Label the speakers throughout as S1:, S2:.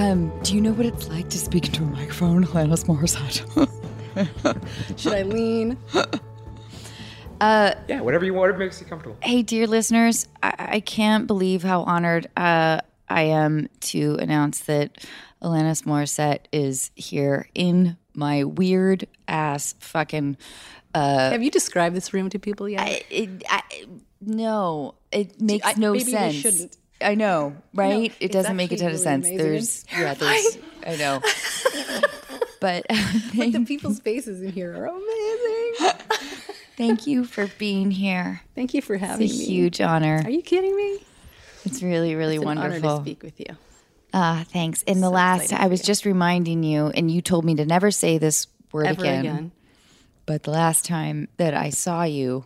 S1: Do you know what it's like to speak into a microphone, Alanis Morissette?
S2: Should I lean?
S3: Yeah, whatever you want, whatever makes you comfortable.
S1: Hey, dear listeners, I can't believe how honored I am to announce that Alanis Morissette is here in my weird ass fucking.
S2: Have you described this room to people yet?
S1: No, it makes no
S2: maybe
S1: sense.
S2: we shouldn't.
S1: I know, right? It
S2: it's
S1: doesn't make a ton of
S2: actually
S1: sense.
S2: really amazing.
S1: There's, I know. But
S2: Like the people's faces in here are amazing.
S1: thank you for being here.
S2: Thank you for having
S1: It's a
S2: me.
S1: huge honor.
S2: Are you kidding me?
S1: It's really, really
S2: It's an
S1: wonderful.
S2: honor to speak with you.
S1: Thanks. In the last,
S2: excited
S1: I
S2: for
S1: was
S2: you.
S1: just reminding you, and you told me to never say this word
S2: Ever again.
S1: But the last time that I saw you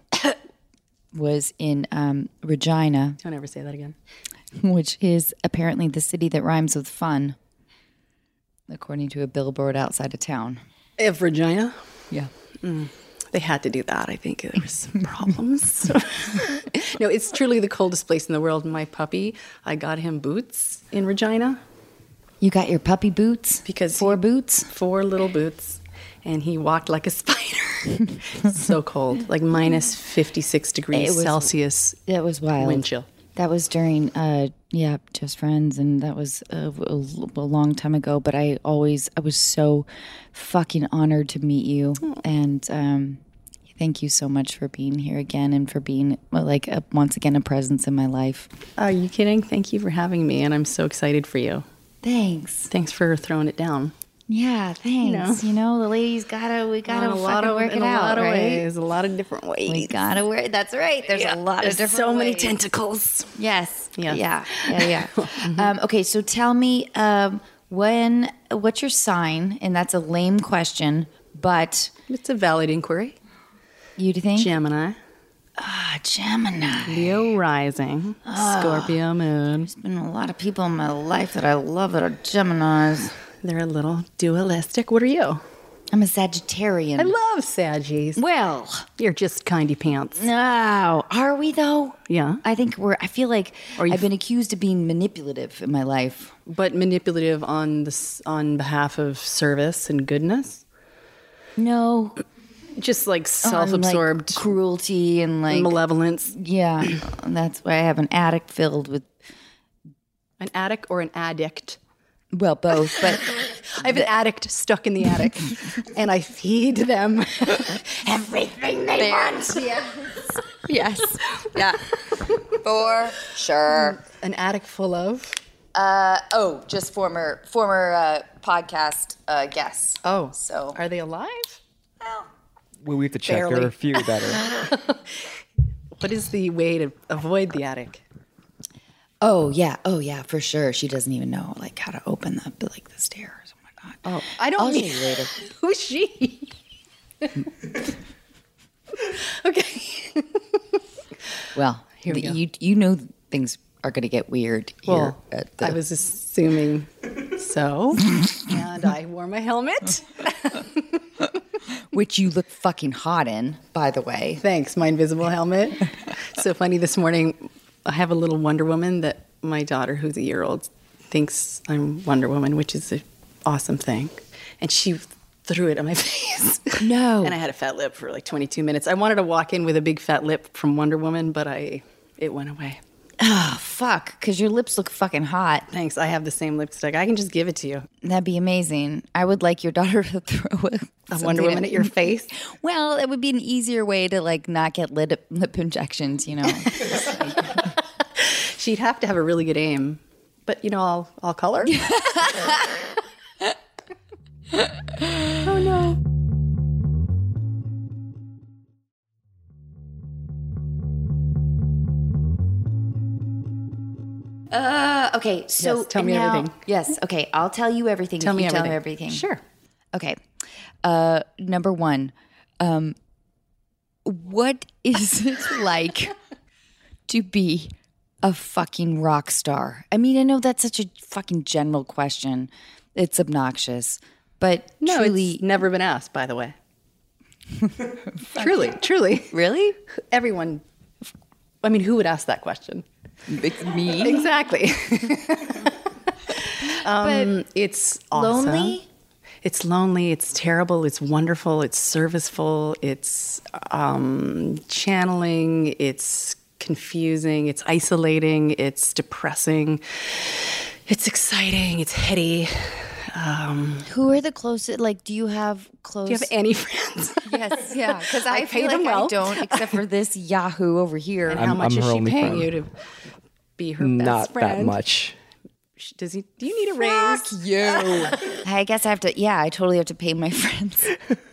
S1: was in Regina,
S2: Don't ever say that again.
S1: which is apparently the city that rhymes with fun, according to a billboard outside of town.
S2: Of Regina?
S1: Yeah.
S2: They had to do that. I think there was some problems. No, it's truly the coldest place in the world. My puppy, I got him boots in Regina.
S1: You got your puppy boots?
S2: Because
S1: 4 boots?
S2: 4 little boots. And he walked like a spider. So cold, like minus 56 degrees
S1: It was-
S2: Celsius
S1: That was wild.
S2: wind chill.
S1: That was during, Just Friends, and that was a long time ago. But I was so fucking honored to meet you, and thank you so much for being here again and for being once again a presence in my life.
S2: Are you kidding? Thank you for having me, and I'm so excited for you.
S1: Thanks.
S2: Thanks for throwing it down.
S1: Yeah, thanks. You know, the ladies we gotta
S2: In
S1: fucking work it
S2: in
S1: out,
S2: a lot of
S1: right?
S2: ways, a lot of different ways.
S1: We gotta work. That's right. There's a lot of
S2: There's
S1: different
S2: so many
S1: ways.
S2: tentacles.
S1: Yes.
S2: Yes.
S1: Yeah. Okay, so tell me, what's your sign? And that's a lame question, but
S2: It's a valid inquiry.
S1: you think?
S2: Gemini,
S1: Gemini.
S2: Leo rising, Scorpio moon.
S1: There's been a lot of people in my life that I love that are Geminis.
S2: They're a little dualistic. What are you?
S1: I'm a Sagittarian.
S2: I love Saggies.
S1: Well,
S2: You're just kindy pants.
S1: no. Are we though?
S2: Yeah.
S1: I think I feel like
S2: you
S1: I've been accused of being manipulative in my life.
S2: But manipulative on behalf of service and goodness.
S1: No.
S2: Just like
S1: on,
S2: self-absorbed
S1: cruelty and
S2: malevolence.
S1: yeah. That's why I have an attic filled with,
S2: An addict or an addict?
S1: well, both, but
S2: I have an addict stuck in the attic, and I feed them everything they want.
S1: yes. Yeah. For sure.
S2: An attic full of.
S1: Just former podcast guests.
S2: Oh,
S1: So
S2: are they alive?
S3: We have to check. There
S2: Barely.
S3: are a few that are.
S2: What is the way to avoid the attic?
S1: Oh yeah, for sure. She doesn't even know how to open the stairs. Oh my god.
S2: Oh, I don't
S1: I'll show
S2: mean
S1: you later.
S2: Who's she? Okay.
S1: Well,
S2: Here we go.
S1: you know things are going to get weird here.
S2: Well,
S1: At the,
S2: I was assuming so, and I wore my helmet.
S1: which you look fucking hot in, by the way.
S2: Thanks, my invisible helmet. So funny, this morning I have a little Wonder Woman that my daughter, who's a year old, thinks I'm Wonder Woman, which is an awesome thing. And she threw it on my face.
S1: No.
S2: And I had a fat lip for like 22 minutes. I wanted to walk in with a big fat lip from Wonder Woman, but it went away.
S1: Oh, fuck, because your lips look fucking hot.
S2: Thanks, I have the same lipstick. I can just give it to you.
S1: That'd be amazing. I would like your daughter to throw
S2: A Wonder Woman at your face.
S1: Well, it would be an easier way to not get lip injections, you know.
S2: She'd have to have a really good aim. But, I'll color. Oh, no.
S1: Okay, so
S2: Yes, tell me
S1: now-
S2: everything.
S1: Yes, okay, I'll tell you everything.
S2: Tell
S1: if
S2: me
S1: you
S2: everything.
S1: Tell me everything.
S2: Sure.
S1: Okay. Number one, what is it like to be a fucking rock star? I mean, I know that's such a fucking general question. It's obnoxious, but
S2: No,
S1: truly,
S2: it's never been asked, by the way. Truly.
S1: really,
S2: Everyone, who would ask that question?
S1: it's me.
S2: Exactly. It's awesome.
S1: Lonely?
S2: It's lonely. It's terrible. It's wonderful. It's serviceful. It's channeling. It's confusing. It's isolating. It's depressing. It's exciting. It's heady.
S1: Who are the closest? Like, do you have close?
S2: Do you have any friends?
S1: Yes, yeah. Because I
S2: pay
S1: feel
S2: them
S1: like
S2: well.
S1: I don't, except for this Yahoo over here.
S2: And how much
S3: I'm
S2: is
S3: her
S2: she
S3: only
S2: paying
S3: friend.
S2: you to be her best
S3: Not
S2: friend?
S3: that much.
S2: Does he? Do you need a raise?
S1: You. I guess I have to. Yeah, I totally have to pay my friends.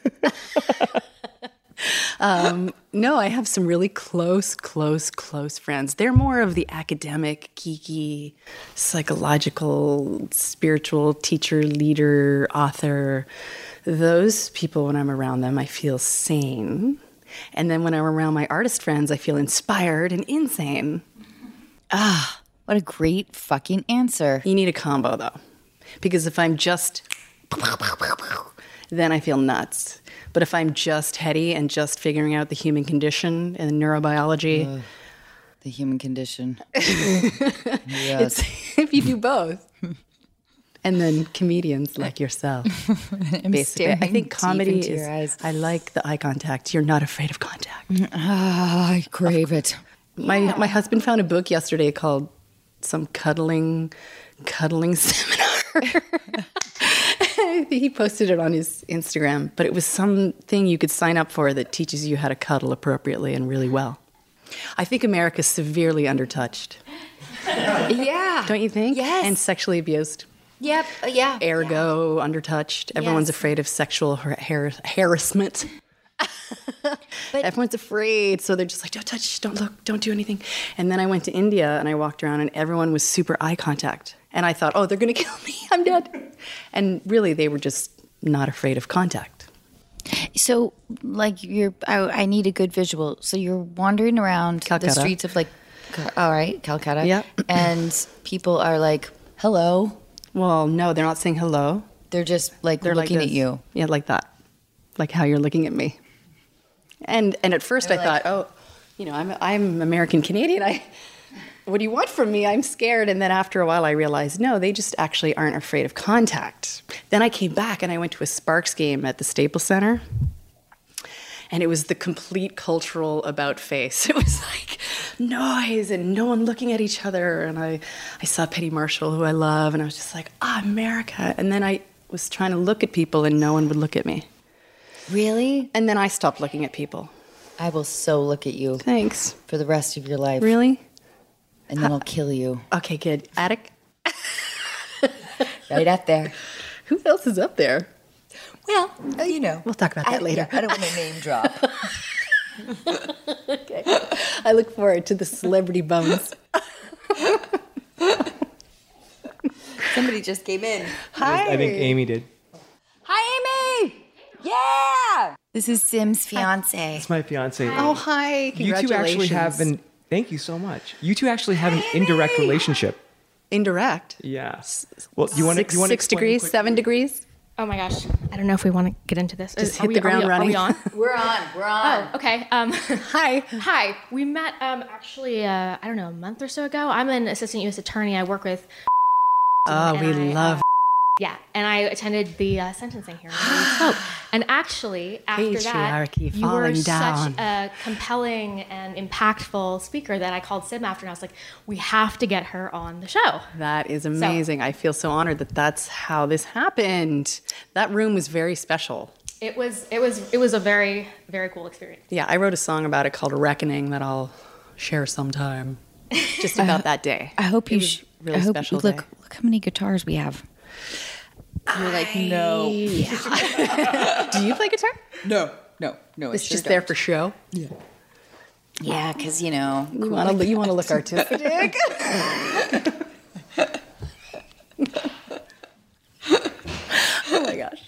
S2: No, I have some really close friends. They're more of the academic, geeky, psychological, spiritual teacher, leader, author. Those people, when I'm around them, I feel sane. And then when I'm around my artist friends, I feel inspired and insane.
S1: What a great fucking answer.
S2: You need a combo, though. Because if I'm just, then I feel nuts. But if I'm just heady and just figuring out the human condition and neurobiology,
S1: The human condition. Yes.
S2: it's if you do both. And then comedians like yourself. Basically,
S1: staring
S2: I think
S1: deep
S2: comedy
S1: into
S2: is,
S1: your eyes.
S2: I like the eye contact. You're not afraid of contact.
S1: I crave it.
S2: My husband found a book yesterday called some cuddling seminar. He posted it on his Instagram, but it was something you could sign up for that teaches you how to cuddle appropriately and really well. I think America's severely undertouched,
S1: Yeah.
S2: don't you think?
S1: Yes.
S2: And sexually abused.
S1: Yep. Yeah.
S2: Ergo, undertouched. Everyone's
S1: Yes.
S2: afraid of sexual harassment.
S1: But-
S2: Everyone's afraid, so they're just like, don't touch, don't look, don't do anything. And then I went to India and I walked around and everyone was super eye contact. And I thought, oh, they're going to kill me. I'm dead. And really, they were just not afraid of contact.
S1: So, like, I need a good visual. So you're wandering around the
S2: Calcutta.
S1: streets of, like, all right, Calcutta.
S2: Yep.
S1: And people are like, hello.
S2: Well, no, they're not saying hello.
S1: They're just, like,
S2: They're
S1: looking
S2: like
S1: at
S2: this.
S1: you.
S2: Yeah, like that. Like how you're looking at me. And at first I
S1: They're
S2: thought, oh, I'm American Canadian. What do you want from me? I'm scared. And then after a while, I realized, no, they just actually aren't afraid of contact. Then I came back and I went to a Sparks game at the Staples Center. And it was the complete cultural about face. It was like noise and no one looking at each other. And I saw Penny Marshall, who I love, and I was just like, America. And then I was trying to look at people and no one would look at me.
S1: Really?
S2: And then I stopped looking at people.
S1: I will so look at you
S2: Thanks.
S1: for the rest of your life.
S2: Really?
S1: And then I'll kill you.
S2: Okay, good. Attic?
S1: Right up there.
S2: Who else is up there?
S1: Well, you know.
S2: We'll talk about that later.
S1: I don't want to name drop.
S2: Okay. I look forward to the celebrity bones.
S1: Somebody just came in.
S2: Hi.
S3: I think Amy did.
S1: Hi, Amy! Yeah! This is Sim's fiance.
S3: It's my fiance.
S2: Oh, hi.
S3: You two
S2: Congratulations.
S3: actually have an. Thank you so much. You two actually have an indirect relationship.
S2: Indirect.
S3: Yeah. Well, you want to? You want
S2: 6 degrees, 7 degrees?
S4: Oh my gosh. I don't know if we want to get into this.
S2: Just hit the ground running.
S4: Are we on?
S1: We're on.
S4: Oh, okay.
S2: Hi.
S4: Hi. We met actually, I don't know, a month or so ago. I'm an assistant U.S. attorney. I work with.
S2: Oh,
S4: and
S2: we
S4: I,
S2: love
S4: Yeah, and I attended the sentencing hearing where we spoke. And actually, after that,
S2: Patriarchy
S4: you were
S2: falling down.
S4: such a compelling and impactful speaker that I called Sim after, and I was like, we have to get her on the show.
S2: That is amazing. I feel so honored that that's how this happened. That room was very special.
S4: It was a very, very cool experience.
S2: Yeah, I wrote a song about it called Reckoning that I'll share sometime. Just about that day.
S1: I hope you.
S2: It was a really
S1: I hope,
S2: special
S1: look,
S2: day.
S1: look how many guitars we have. You're like, no.
S2: Do you play guitar?
S1: No.
S2: It's just there for show.
S1: Yeah, because, you know.
S2: You want to look artistic. Oh my gosh.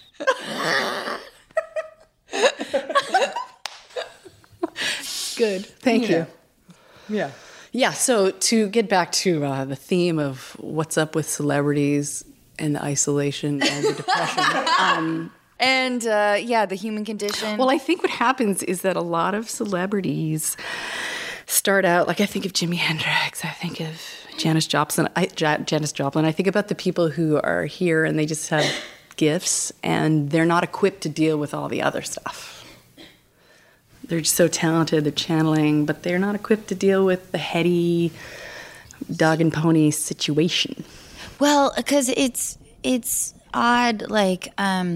S2: Good. Thank you.
S3: Yeah.
S2: Yeah, so to get back to the theme of what's up with celebrities and the isolation and the depression.
S1: And, yeah, the human condition.
S2: Well, I think what happens is that a lot of celebrities start out, like I think of Jimi Hendrix, I think of Janis Joplin. I think about the people who are here and they just have gifts and they're not equipped to deal with all the other stuff. They're just so talented, they're channeling, but they're not equipped to deal with the heady dog and pony situation.
S1: Well, because it's odd, like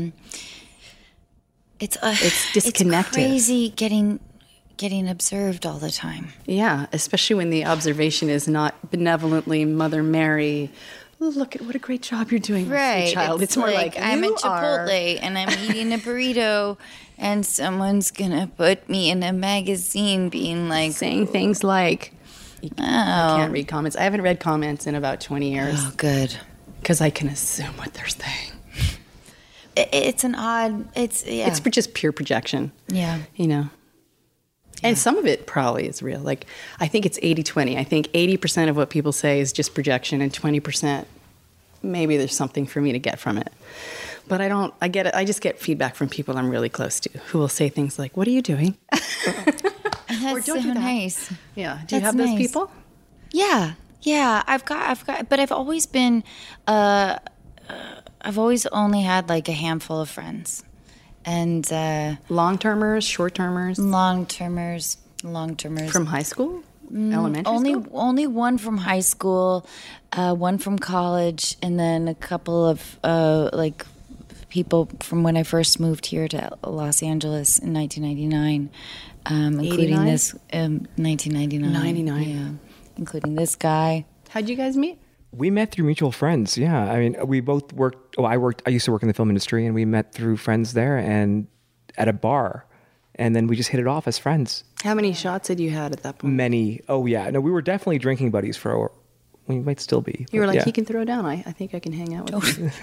S1: it's
S2: disconnected.
S1: It's crazy getting observed all the time.
S2: Yeah, especially when the observation is not benevolently Mother Mary. Look at what a great job you're doing, with your child. It's more like
S1: I'm
S2: you
S1: at Chipotle and I'm eating a burrito, and someone's gonna put me in a magazine, being like
S2: saying things like, I can't read comments. I haven't read comments in about 20 years.
S1: Oh, good.
S2: Because I can assume what they're saying.
S1: It's an odd. It's
S2: just pure projection.
S1: Yeah.
S2: You know. And some of it probably is real. Like, I think it's 80-20. I think 80% of what people say is just projection, and 20% maybe there's something for me to get from it. But I get it. I just get feedback from people I'm really close to who will say things like, "What are you doing?"
S1: That's so nice.
S2: Yeah. Do you have those people?
S1: Yeah. Yeah. I've got, but I've always been, I've always only had like a handful of friends. And
S2: long-termers, short-termers?
S1: Long-termers.
S2: From high school? Elementary school?
S1: Only one from high school, one from college, and then a couple of like people from when I first moved here to Los Angeles in 1999, including
S2: 89?
S1: this 1999.
S2: 99.
S1: Yeah, including this guy.
S2: How'd you guys meet?
S3: We met through mutual friends. Yeah. I mean, we both worked. I used to work in the film industry, and we met through friends there and at a bar. And then we just hit it off as friends.
S2: How many shots had you had at that point?
S3: Many. Oh, yeah. No, we were definitely drinking buddies we might still be.
S2: You were like, he can throw down. I think I can hang out with him.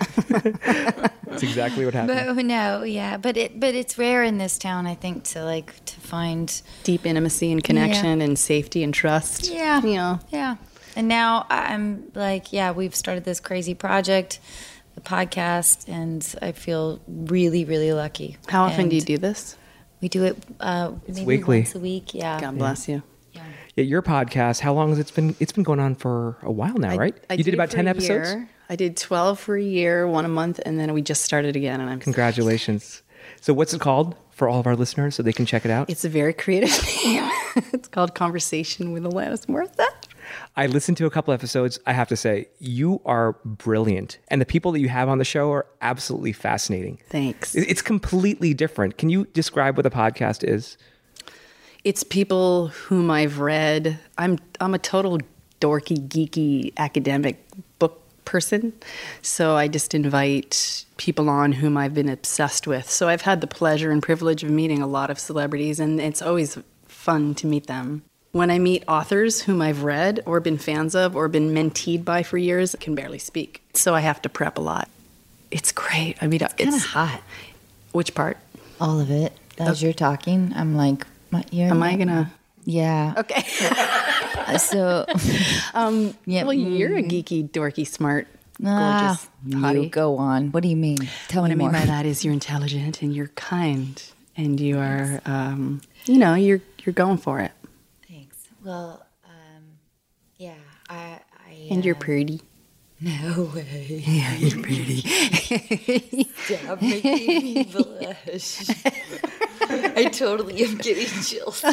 S3: That's exactly what happened.
S1: But no, yeah. But it's rare in this town, I think, to find
S2: deep intimacy and connection and safety and trust.
S1: Yeah.
S2: You know.
S1: Yeah. And now I'm like, we've started this crazy project, the podcast, and I feel really, really lucky.
S2: How often do you do this?
S1: We do it maybe
S3: weekly.
S1: Once a week. Yeah.
S2: God bless you.
S3: Yeah, your podcast, how long has it been? It's been going on for a while now, right? You did about 10 episodes?
S2: Year. I did 12 for a year, one a month, and then we just started again. And
S3: Congratulations. So what's it called for all of our listeners so they can check it out?
S2: It's a very creative name. It's called Conversation with Alanis Morissette.
S3: I listened to a couple episodes. I have to say, you are brilliant. And the people that you have on the show are absolutely fascinating.
S2: Thanks.
S3: It's completely different. Can you describe what the podcast is?
S2: It's people whom I've read. I'm a total dorky, geeky, academic book person. So I just invite people on whom I've been obsessed with. So I've had the pleasure and privilege of meeting a lot of celebrities, and it's always fun to meet them. When I meet authors whom I've read or been fans of or been menteed by for years, I can barely speak. So I have to prep a lot. It's great. I mean, it's
S1: kind of hot.
S2: Which part?
S1: All of it. As you're talking, I'm like,
S2: am I going to?
S1: Yeah.
S2: Okay.
S1: So,
S2: yeah. Well, you're a geeky, dorky, smart, gorgeous hottie.
S1: You go on. What do you mean? Tell me more.
S2: What I mean by that is you're intelligent and you're kind and you are, you're going for it.
S1: Well, yeah, I
S2: and you're pretty.
S1: No way.
S2: Yeah, you're pretty.
S1: Stop making me blush. I totally am getting chills.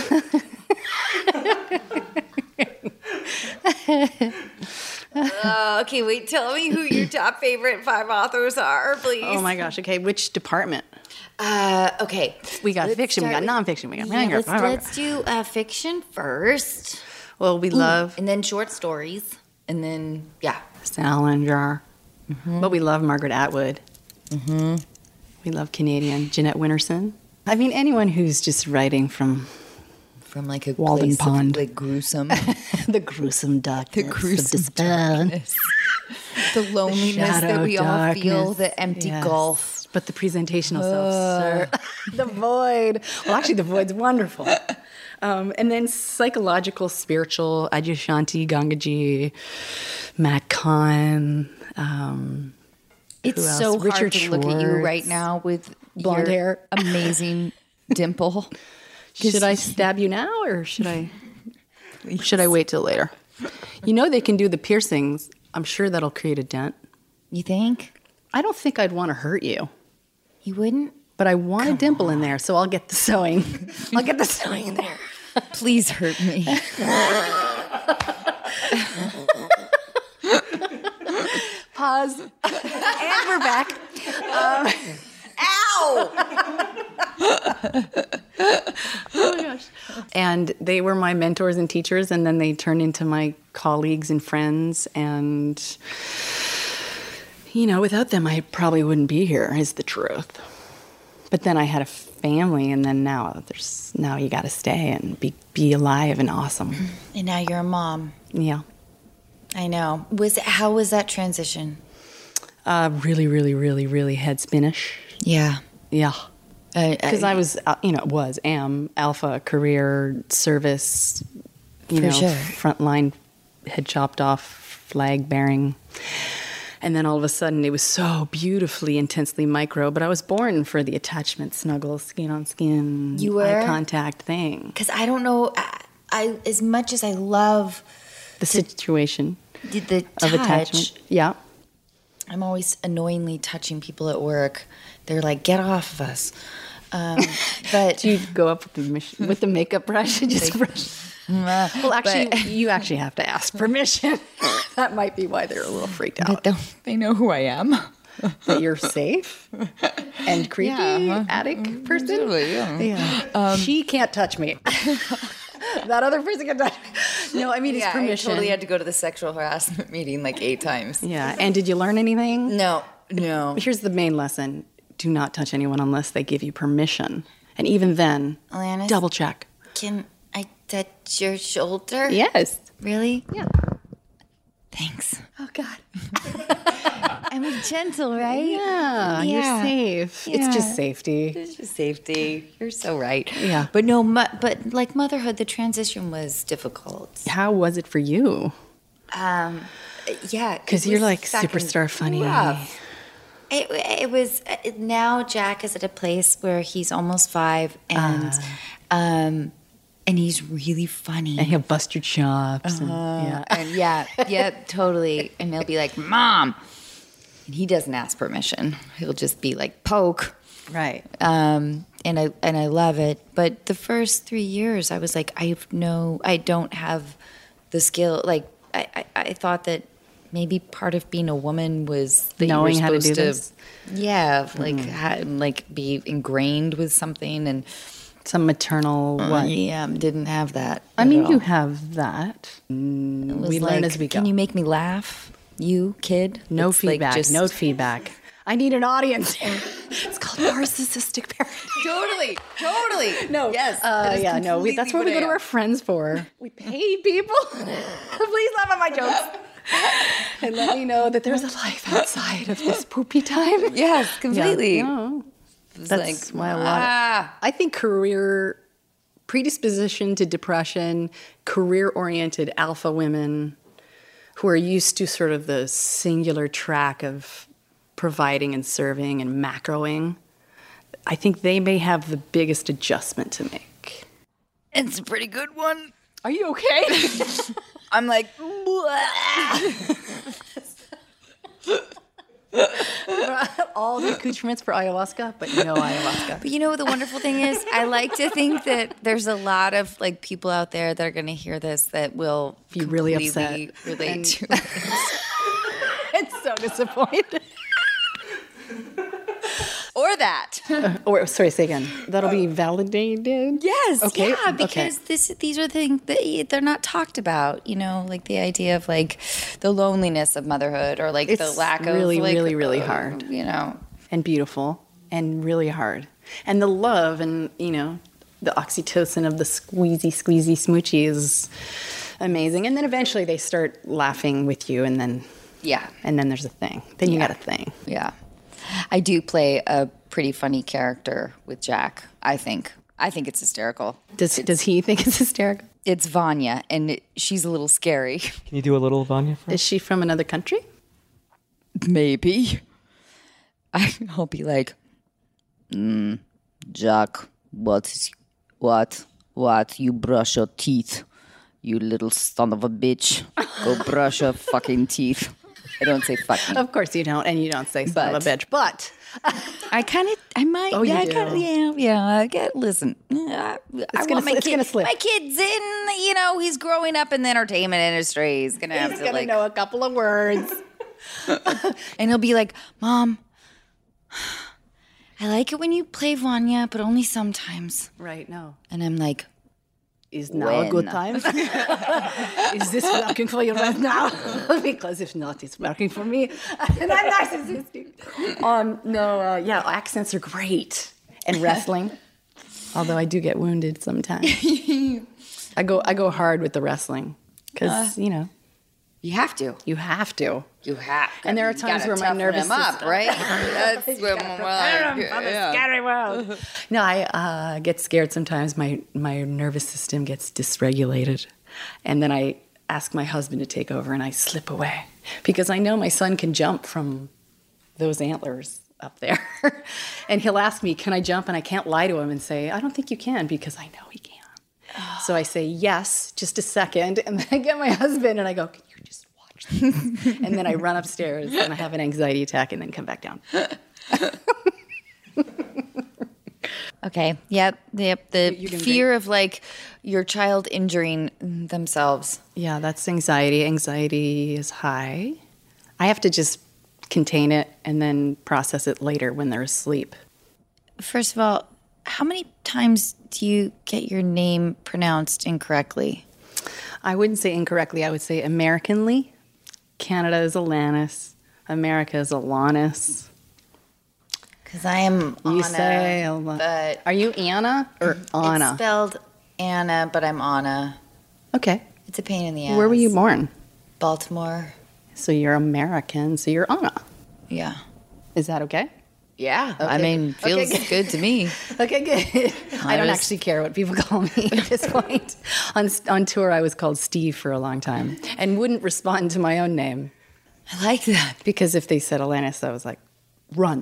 S1: Okay, wait, tell me who your top favorite 5 authors are, please.
S2: Oh my gosh, okay, which department?
S1: Okay.
S2: We got fiction, we got nonfiction, we got...
S1: Let's do fiction first.
S2: Well, we love...
S1: And then short stories. And then,
S2: Salinger. Mm-hmm. But we love Margaret Atwood. Mm-hmm. We love Canadian Jeanette Winterson. I mean, anyone who's just writing from
S1: like a
S2: Walden Pond.
S1: Like gruesome.
S2: The gruesome darkness.
S1: The gruesome
S2: of despair.
S1: Darkness. The loneliness that we all feel. The empty gulf.
S2: But the presentational self, sir. The void. Well, actually, the void's wonderful. And then psychological, spiritual, Adyashanti Gangaji, Matt Kahn.
S1: It's so hard to look at you right now with
S2: blonde hair,
S1: amazing dimple.
S2: Should I stab you now, or should I? Should I wait till later? You know they can do the piercings. I'm sure that'll create a dent.
S1: You think?
S2: I don't think I'd want to hurt you,
S1: You wouldn't?
S2: but I want a dimple in there, so I'll get the sewing. I'll get the sewing in there.
S1: Please hurt me.
S2: Pause. And we're back.
S1: Ow!
S2: Oh my gosh. And they were my mentors and teachers, and then they turned into my colleagues and friends. And, you know, without them, I probably wouldn't be here, is the truth. But then I had a family, and then now you got to stay and be alive and awesome.
S1: And now you're a mom.
S2: Yeah.
S1: I know. How was that transition?
S2: Really, really, really, really head spinish.
S1: Yeah.
S2: Yeah. Because I was, am alpha career service,
S1: Sure.
S2: frontline, head chopped off, flag bearing. And then all of a sudden it was so beautifully, intensely micro, but I was born for the attachment, snuggle, skin on skin,
S1: You were?
S2: eye contact thing.
S1: Because I don't know, I as much as I love
S2: The situation
S1: the
S2: of
S1: touch,
S2: attachment. Yeah.
S1: I'm always annoyingly touching people at work. They're like, get off of us. But
S2: Do you go up with the makeup brush and just brush? Well, actually, you actually have to ask permission. That might be why they're a little freaked out.
S1: but they know who I am.
S2: That you're safe and creepy attic person.
S1: Totally, yeah.
S2: She can't touch me. That other person can touch me. No, I mean, it's permission.
S1: I totally had to go to the sexual harassment meeting like 8 times.
S2: Yeah, and did you learn anything?
S1: No.
S2: Here's the main lesson. Do not touch anyone unless they give you permission. And even then,
S1: Alanis?
S2: double check.
S1: Can I touch your shoulder?
S2: Yes.
S1: Really?
S2: Yeah.
S1: Thanks.
S2: Oh, God.
S1: I'm gentle, right?
S2: Yeah, you're safe.
S1: Yeah.
S2: It's just safety.
S1: It's just safety. You're so right.
S2: Yeah.
S1: But no, but like motherhood, the transition was difficult.
S2: How was it for you?
S1: Yeah.
S2: Because you're like superstar funny.
S1: Rough. It was, now Jack is at a place where he's almost 5 and he's really funny.
S2: And he'll bust your chops. And,
S1: Yeah, totally. And he'll be like, Mom. And he doesn't ask permission. He'll just be like, poke.
S2: Right.
S1: And I love it. But the first 3 years, I was like, I don't have the skill. Like, I thought that maybe part of being a woman was that
S2: knowing
S1: you were
S2: how to do
S1: supposed
S2: this.
S1: Yeah, like be ingrained with something, and
S2: Some maternal what?
S1: didn't have that.
S2: I
S1: at
S2: mean,
S1: all.
S2: you have that.
S1: It was
S2: we
S1: like,
S2: learn as we go.
S1: Can you make me laugh, you kid?
S2: No
S1: It's like
S2: feedback.
S1: just-
S2: No feedback. I need an audience. It's called narcissistic parenting.
S1: Totally.
S2: No.
S1: Yes.
S2: That's what we go to our friends for. We pay people. Please laugh at my jokes. And let me know that there's a life outside of this poopy time.
S1: Yes, completely.
S2: Yeah, no. That's why a lot. I think career predisposition to depression, career-oriented alpha women who are used to sort of the singular track of providing and serving and macroing, I think they may have the biggest adjustment to make.
S1: It's a pretty good one.
S2: Are you okay?
S1: I'm like,
S2: All the accoutrements for ayahuasca, but no ayahuasca.
S1: But you know what the wonderful thing is? I like to think that there's a lot of like people out there that are going to hear this that will
S2: Be really upset
S1: completely relate
S2: and-
S1: to it.
S2: It's so disappointed.
S1: Or that.
S2: Or sorry, say again. That'll be validated.
S1: Yes.
S2: Okay.
S1: Yeah, because these are things that they're not talked about. You know, like the idea of like the loneliness of motherhood, or like the
S2: It's
S1: lack of
S2: really,
S1: like,
S2: really, really hard.
S1: You know.
S2: And beautiful and really hard. And the love and, the oxytocin of the squeezy, smoochy is amazing. And then eventually they start laughing with you, and then
S1: Yeah.
S2: there's a thing. Then you got a thing.
S1: Yeah. I do play a pretty funny character with Jack, I think. I think it's hysterical.
S2: Does he think it's hysterical?
S1: It's Vanya, and she's a little scary.
S3: Can you do a little Vanya for us?
S2: Is she from another country?
S1: Maybe. I'll be like, Jack, what, you brush your teeth. you little son of a bitch, go brush your fucking teeth. I don't say fucking.
S2: Of course you don't, and you don't say son of a bitch, but
S1: I might.
S2: Oh, you
S1: yeah,
S2: do.
S1: Yeah. Listen, I want my
S2: it's
S1: kid.
S2: gonna slip.
S1: My kid's in. He's growing up in the entertainment industry. He's gonna have
S2: he's
S1: to
S2: gonna
S1: like
S2: know a couple of words.
S1: and he'll be like, Mom, I like it when you play Vanya, but only sometimes.
S2: Right, no.
S1: And I'm like,
S2: Is now a good time? Is this working for you right now? Because if not, it's working for me. And I'm narcissistic. Yeah, accents are great. And wrestling. Although I do get wounded sometimes. I go hard with the wrestling. Because,
S1: you have to.
S2: you have to.
S1: You have.
S2: And there are times where my nervous system...
S1: up, right? That's when
S2: No, I get scared sometimes. My nervous system gets dysregulated. And then I ask my husband to take over and I slip away. Because I know my son can jump from those antlers up there. And he'll ask me, can I jump? And I can't lie to him and say, I don't think you can because I know he can. So I say, yes, just a second. And then I get my husband and I go, can you just watch this? And then I run upstairs and I have an anxiety attack and then come back down.
S1: Okay. Yep. The fear of like your child injuring themselves.
S2: Yeah, that's anxiety. Anxiety is high. I have to just contain it and then process it later when they're asleep.
S1: First of all, how many times do you get your name pronounced incorrectly?
S2: I wouldn't say incorrectly. I would say Americanly. Canada is Alanis. America is Alanis.
S1: Because I am Anna.
S2: You say
S1: but
S2: are you Anna or Anna?
S1: It's spelled Anna, but I'm Anna.
S2: Okay.
S1: It's a pain in the ass.
S2: Where were you born?
S1: Baltimore.
S2: So you're American, so you're Anna.
S1: Yeah.
S2: Is that okay?
S1: Yeah.
S2: Okay.
S1: I mean, feels good to me.
S2: Okay, good. I don't actually care what people call me at this point. On tour, I was called Steve for a long time and wouldn't respond to my own name.
S1: I like that.
S2: Because if they said Alanis, I was like, run.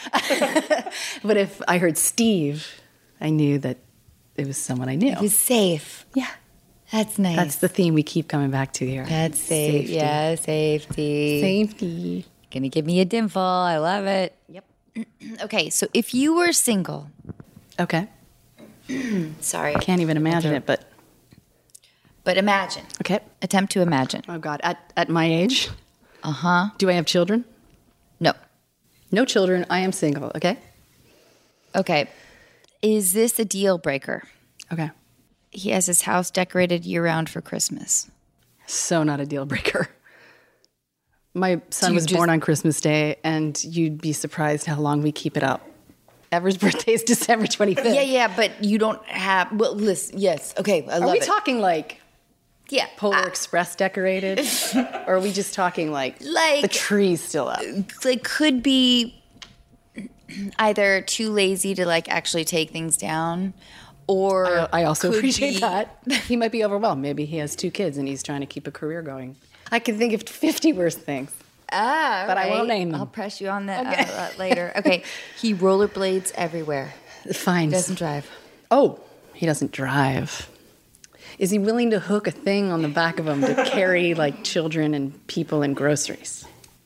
S2: But if I heard Steve, I knew that it was someone I knew.
S1: It was safe.
S2: Yeah.
S1: That's nice.
S2: That's the theme we keep coming back to here.
S1: That's safe.
S2: Safety.
S1: Yeah, safety.
S2: Safety.
S1: Gonna give me a dimple. I love it.
S2: Yep.
S1: Okay, so if you were single,
S2: Okay.
S1: sorry,
S2: I can't even imagine it, but
S1: imagine.
S2: okay.
S1: Attempt to imagine.
S2: Oh, God. At my age,
S1: Uh-huh.
S2: do I have children?
S1: No.
S2: No children. I am single. Okay.
S1: Okay. Is this a deal breaker?
S2: Okay.
S1: He has his house decorated year-round for Christmas.
S2: So not a deal breaker. My son
S1: you
S2: was
S1: just-
S2: born on Christmas Day, and you'd be surprised how long we keep it up. Ever's birthday is December 25th.
S1: Yeah, but you don't have. Well, listen. Yes. Okay. I love
S2: Are we
S1: it.
S2: talking like
S1: Yeah.
S2: Polar Express decorated? Or are we just talking like
S1: Like-
S2: the tree's still up?
S1: Like could be either too lazy to like actually take things down, or
S2: I also
S1: could
S2: appreciate
S1: be-
S2: that. He might be overwhelmed. Maybe he has 2 kids and he's trying to keep a career going. I can think of 50 worse things.
S1: Ah,
S2: But I won't
S1: right.
S2: name them.
S1: I'll press you on that later. Okay. He rollerblades everywhere.
S2: Fine.
S1: Doesn't drive.
S2: Oh, he doesn't drive. Is he willing to hook a thing on the back of him to carry like children and people and groceries?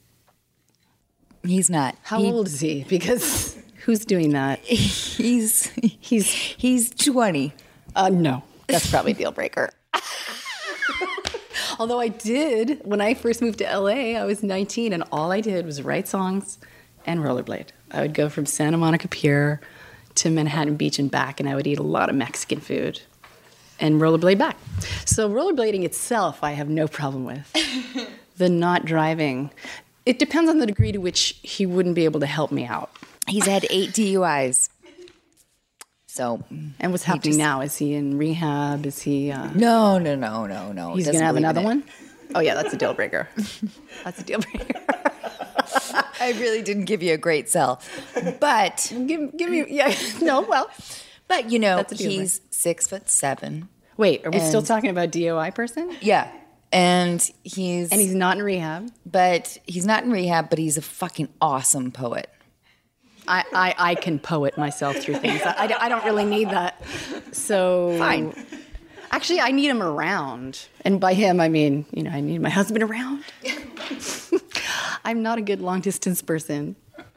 S1: He's not.
S2: How old is he? Because who's doing that?
S1: He's 20.
S2: No, that's probably a deal breaker. Although I did, when I first moved to LA, I was 19 and all I did was write songs and rollerblade. I would go from Santa Monica Pier to Manhattan Beach and back, and I would eat a lot of Mexican food and rollerblade back. So rollerblading itself, I have no problem with. The not driving, it depends on the degree to which he wouldn't be able to help me out.
S1: He's had 8 DUIs. So.
S2: And what's happening now? Is he in rehab? Is he...
S1: No.
S2: He's going to have another one? Oh, yeah, that's a deal breaker. That's a deal breaker.
S1: I really didn't give you a great sell. But,
S2: Give me... Yeah, no, well...
S1: but you know,
S2: That's a deal
S1: he's 6'7".
S2: Wait, are we still
S1: And-
S2: talking about DOI person?
S1: Yeah. And he's
S2: not in rehab?
S1: but he's not in rehab, but he's a fucking awesome poet.
S2: I can poet myself through things. I don't really need that. So...
S1: Fine.
S2: Actually, I need him around. And by him, I mean, I need my husband around. I'm not a good long distance person.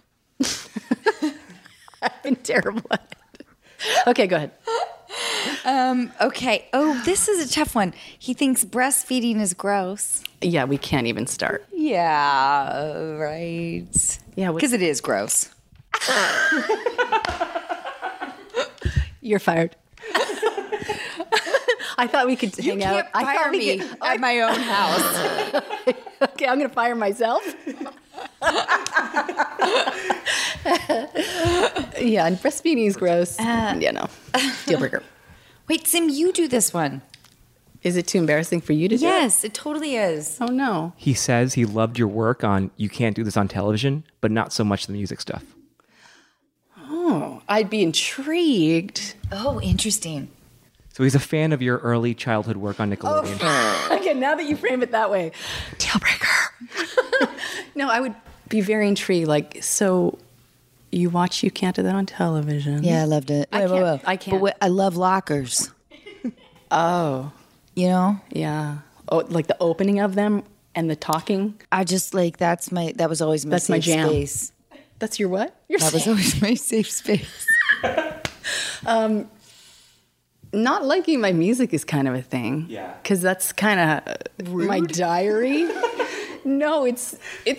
S2: I've been terrible at it. Okay, go ahead.
S1: Okay. Oh, this is a tough one. He thinks breastfeeding is gross.
S2: Yeah, we can't even start.
S1: Yeah, right.
S2: Yeah,
S1: because it is gross.
S2: You're fired. I thought we could hang out.
S1: I thought me at my own house.
S2: Okay, I'm going to fire myself. Yeah, and breastfeeding is gross. Yeah, no. Deal breaker.
S1: Wait, Sim, you do this one.
S2: Is it too embarrassing for you to do?
S1: Yes, it totally is.
S2: Oh, no.
S3: He says he loved your work on You Can't Do This on Television, but not so much the music stuff.
S2: Oh, I'd be intrigued.
S1: Oh, interesting.
S3: So he's a fan of your early childhood work on Nickelodeon.
S2: Oh. Okay, now that you frame it that way. Deal breaker. No, I would be very intrigued. Like, so you watch You Can't Do That on Television.
S1: Yeah, I loved it.
S2: I can't.
S1: But I love lockers.
S2: Oh.
S1: You know?
S2: Yeah. Oh, like the opening of them and the talking.
S1: I just that was always my
S2: That's
S1: safe
S2: my jam.
S1: space.
S2: That's your what?
S1: That was always my safe space.
S2: Not liking my music is kind of a thing.
S3: Yeah.
S2: Because that's kind of my diary. No, it's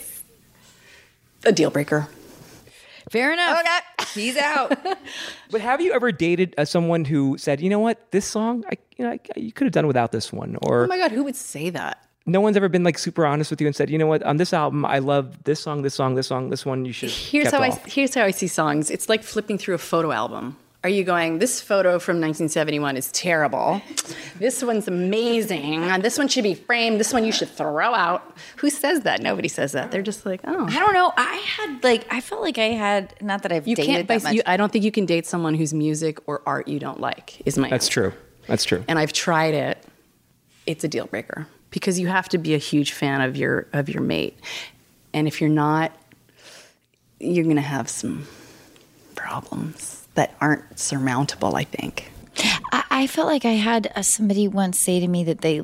S2: a deal breaker.
S1: Fair enough. Okay. He's out.
S3: But have you ever dated someone who said, you know what, this song, you could have done without this one? Or
S2: Oh my God, who would say that?
S3: no one's ever been like super honest with you and said, you know what, on this album, I love this song, this song, this song, this one. You should.
S2: Here's how I see songs. It's like flipping through a photo album. Are you going, this photo from 1971 is terrible. This one's amazing. And this one should be framed. This one you should throw out. Who says that? Nobody says that. They're just like, oh.
S1: I don't know. I felt like I had, not that I've
S2: You
S1: dated
S2: can't.
S1: that much.
S2: I don't think you can date someone whose music or art you don't like. Is my
S3: That's
S2: answer.
S3: true. That's true.
S2: And I've tried it. It's a deal breaker because you have to be a huge fan of your mate, and if you're not, you're going to have some problems that aren't surmountable, I think.
S1: I felt like I had somebody once say to me that they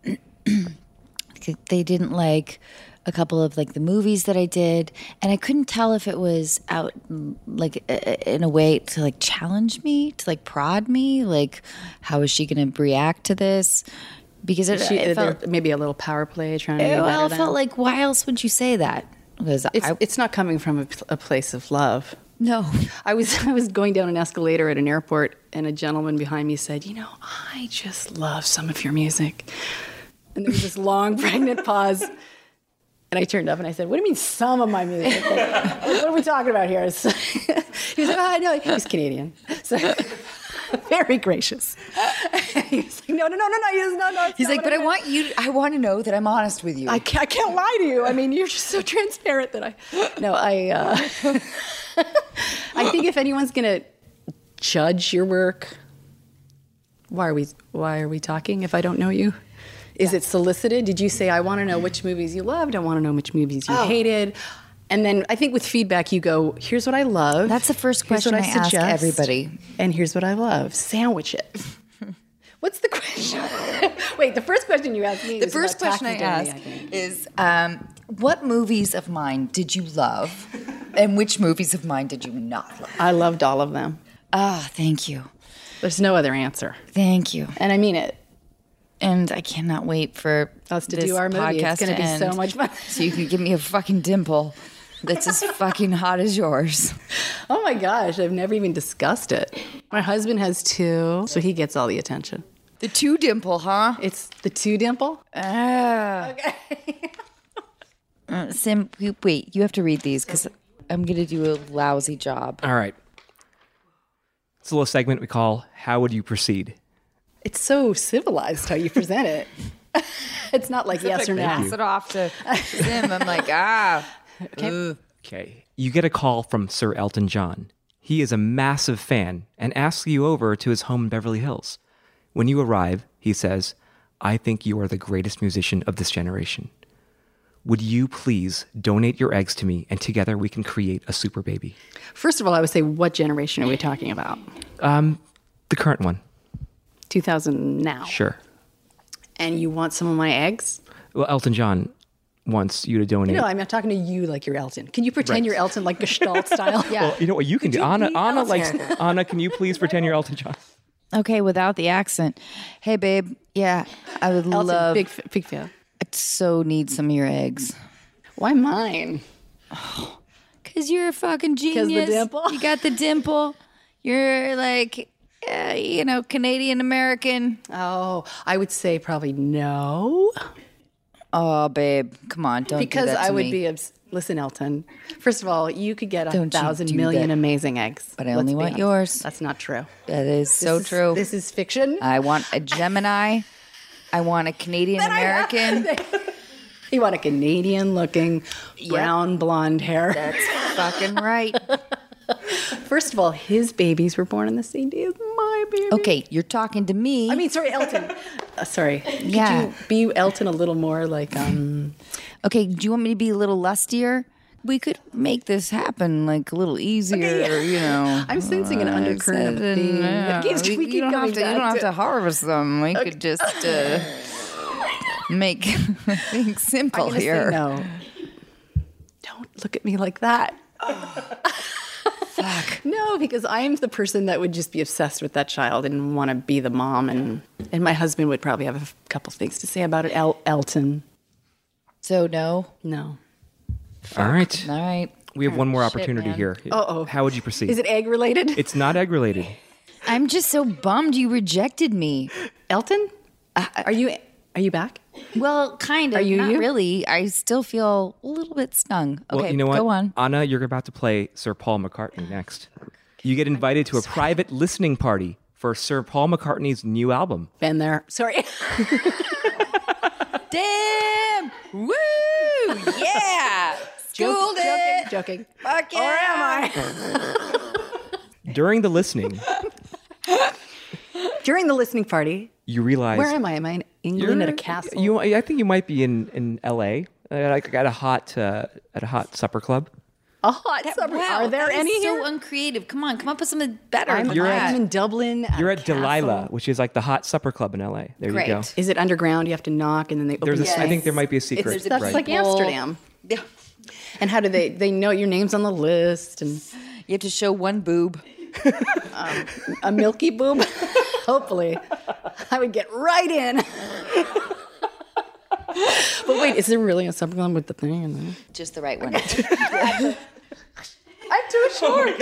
S1: they didn't like a couple of like the movies that I did, and I couldn't tell if it was out like in a way to like challenge me, to like prod me, like how is she going to react to this? Because it felt
S2: maybe a little power play trying to.
S1: Well, it felt like why else would you say that? Because
S2: it's not coming from a place of love.
S1: No.
S2: I was going down an escalator at an airport, and a gentleman behind me said, "You know, I just love some of your music." And there was this long, pregnant pause. And I turned up and I said, "What do you mean some of my music? Like, what are we talking about here?" He was like, "Oh, no, he's Canadian." So very gracious. He was like, no.
S1: He's like, but I want to know that I'm honest with you.
S2: I can't lie to you. I mean, you're just so transparent that I think if anyone's going to judge your work, why are we talking if I don't know you? Is it solicited? Did you say, I want to know which movies you loved, I want to know which movies you hated? And then I think with feedback, you go, here's what I love.
S1: That's the first question I ask everybody.
S2: And here's what I love. Sandwich it. What's the question? Wait, the first question you asked me
S1: The first question I asked is, what movies of mine did you love? And which movies of mine did you not love?
S2: I loved all of them.
S1: Ah, thank you.
S2: There's no other answer.
S1: Thank you.
S2: And I mean it.
S1: And I cannot wait for
S2: us to
S1: this
S2: do our movie.
S1: podcast
S2: It's going to be so much fun.
S1: So you can give me a fucking dimple that's as fucking hot as yours.
S2: Oh my gosh, I've never even discussed it. My husband has two, so he gets all the attention.
S1: The two dimple, huh?
S2: It's the two dimple?
S1: Okay. Sim, wait, you have to read these because I'm going to do a lousy job.
S3: All right. It's a little segment we call How Would You Proceed?
S2: It's so civilized how you present it. It's not like yes or no.
S1: Pass it off to Sim. I'm like,
S3: Okay. You get a call from Sir Elton John. He is a massive fan and asks you over to his home in Beverly Hills. When you arrive, he says, I think you are the greatest musician of this generation. Would you please donate your eggs to me and together we can create a super baby?
S2: First of all, I would say, what generation are we talking about?
S3: The current one.
S2: $2,000 now.
S3: Sure.
S2: And you want some of my eggs?
S3: Well, Elton John wants you to donate.
S2: No, I'm not talking to you like you're Elton. Can you pretend
S3: Right.
S2: you're Elton like Gestalt style?
S1: Yeah.
S3: Well, you know what you can do?
S2: you
S3: Anna
S2: be
S3: likes Anna, can you please pretend you're Elton John?
S1: Okay, without the accent. Hey, babe. Yeah, I would
S2: Elton,
S1: love.
S2: big fan.
S1: I so need some of your eggs.
S2: Why mine?
S1: Cause you're a fucking genius.
S2: dimple?
S1: You got the dimple. You're like, Canadian American.
S2: Oh, I would say probably no.
S1: Oh, babe, come on, don't
S2: Because
S1: do that to
S2: I would
S1: me.
S2: be, listen, Elton. First of all, you could get
S1: Don't you
S2: 1,000
S1: do
S2: million
S1: that.
S2: amazing eggs.
S1: But I
S2: Let's
S1: only
S2: be
S1: want
S2: honest.
S1: yours.
S2: That's not true.
S1: That is so
S2: This is-
S1: true.
S2: This is fiction.
S1: I want a Gemini. I want a Canadian American.
S2: You want a Canadian-looking, brown, blonde hair.
S1: That's fucking right.
S2: First of all, his babies were born on the same day as my baby.
S1: Okay, you're talking to me.
S2: I mean, sorry, Elton. Sorry.
S1: Yeah.
S2: Could you be Elton a little more like,
S1: Okay, do you want me to be a little lustier? We could make this happen like a little easier,
S2: I'm sensing an undercurrent of theme. that keeps- we keep
S1: you don't have
S2: coming
S1: to. You
S2: back
S1: don't have
S2: to-
S1: to harvest them. We could just make things simple
S2: I'm gonna say
S1: here.
S2: no. Don't look at me like that.
S1: Fuck.
S2: No, because I'm the person that would just be obsessed with that child and want to be the mom, and my husband would probably have a couple things to say about it. Elton,
S1: So no.
S2: no.
S3: All right.
S1: All right.
S3: We have one more
S1: Shit,
S3: opportunity
S1: man.
S3: here.
S2: Uh-oh.
S3: How would you proceed?
S2: Is it egg related?
S3: It's not egg related.
S1: I'm just so bummed you rejected me.
S2: Elton, are you back?
S1: Well, kind of.
S2: Are you
S1: Not
S2: you?
S1: really. I still feel a little bit stung. Okay,
S3: Well, you know what?
S1: go on.
S3: Anna, you're about to play Sir Paul McCartney next. You get invited to a private listening party for Sir Paul McCartney's new album.
S2: Been there. Sorry.
S1: Damn! Woo! Yeah! Schooled it!
S2: Joking.
S1: Fuck yeah!
S2: Or am I?
S3: During the listening,
S2: During the listening party,
S3: you realize
S2: where am I? Am I in England at a castle?
S3: I think you might be in L.A. Like at a hot supper club.
S2: A hot supper.
S1: Wow,
S2: Are there
S1: that is
S2: any
S1: so
S2: here?
S1: uncreative. Come on, come up with something better.
S2: I'm,
S1: than
S3: You're
S1: that.
S2: I'm in Dublin.
S3: You're
S2: a
S3: at Delilah,
S2: castle.
S3: which is like the hot supper club in L.A. There
S1: Great.
S3: you go.
S2: Is it underground? You have to knock and then they
S3: There's
S2: open
S3: I think there might be a secret.
S2: It's, that's
S3: right.
S2: like Amsterdam.
S1: Yeah.
S2: And how do they know your name's on the list? And
S1: You have to show one boob.
S2: a milky boob? Hopefully. I would get right in. But wait, is there really a supper club with the thing in there?
S1: Just the right one.
S2: I'm too short.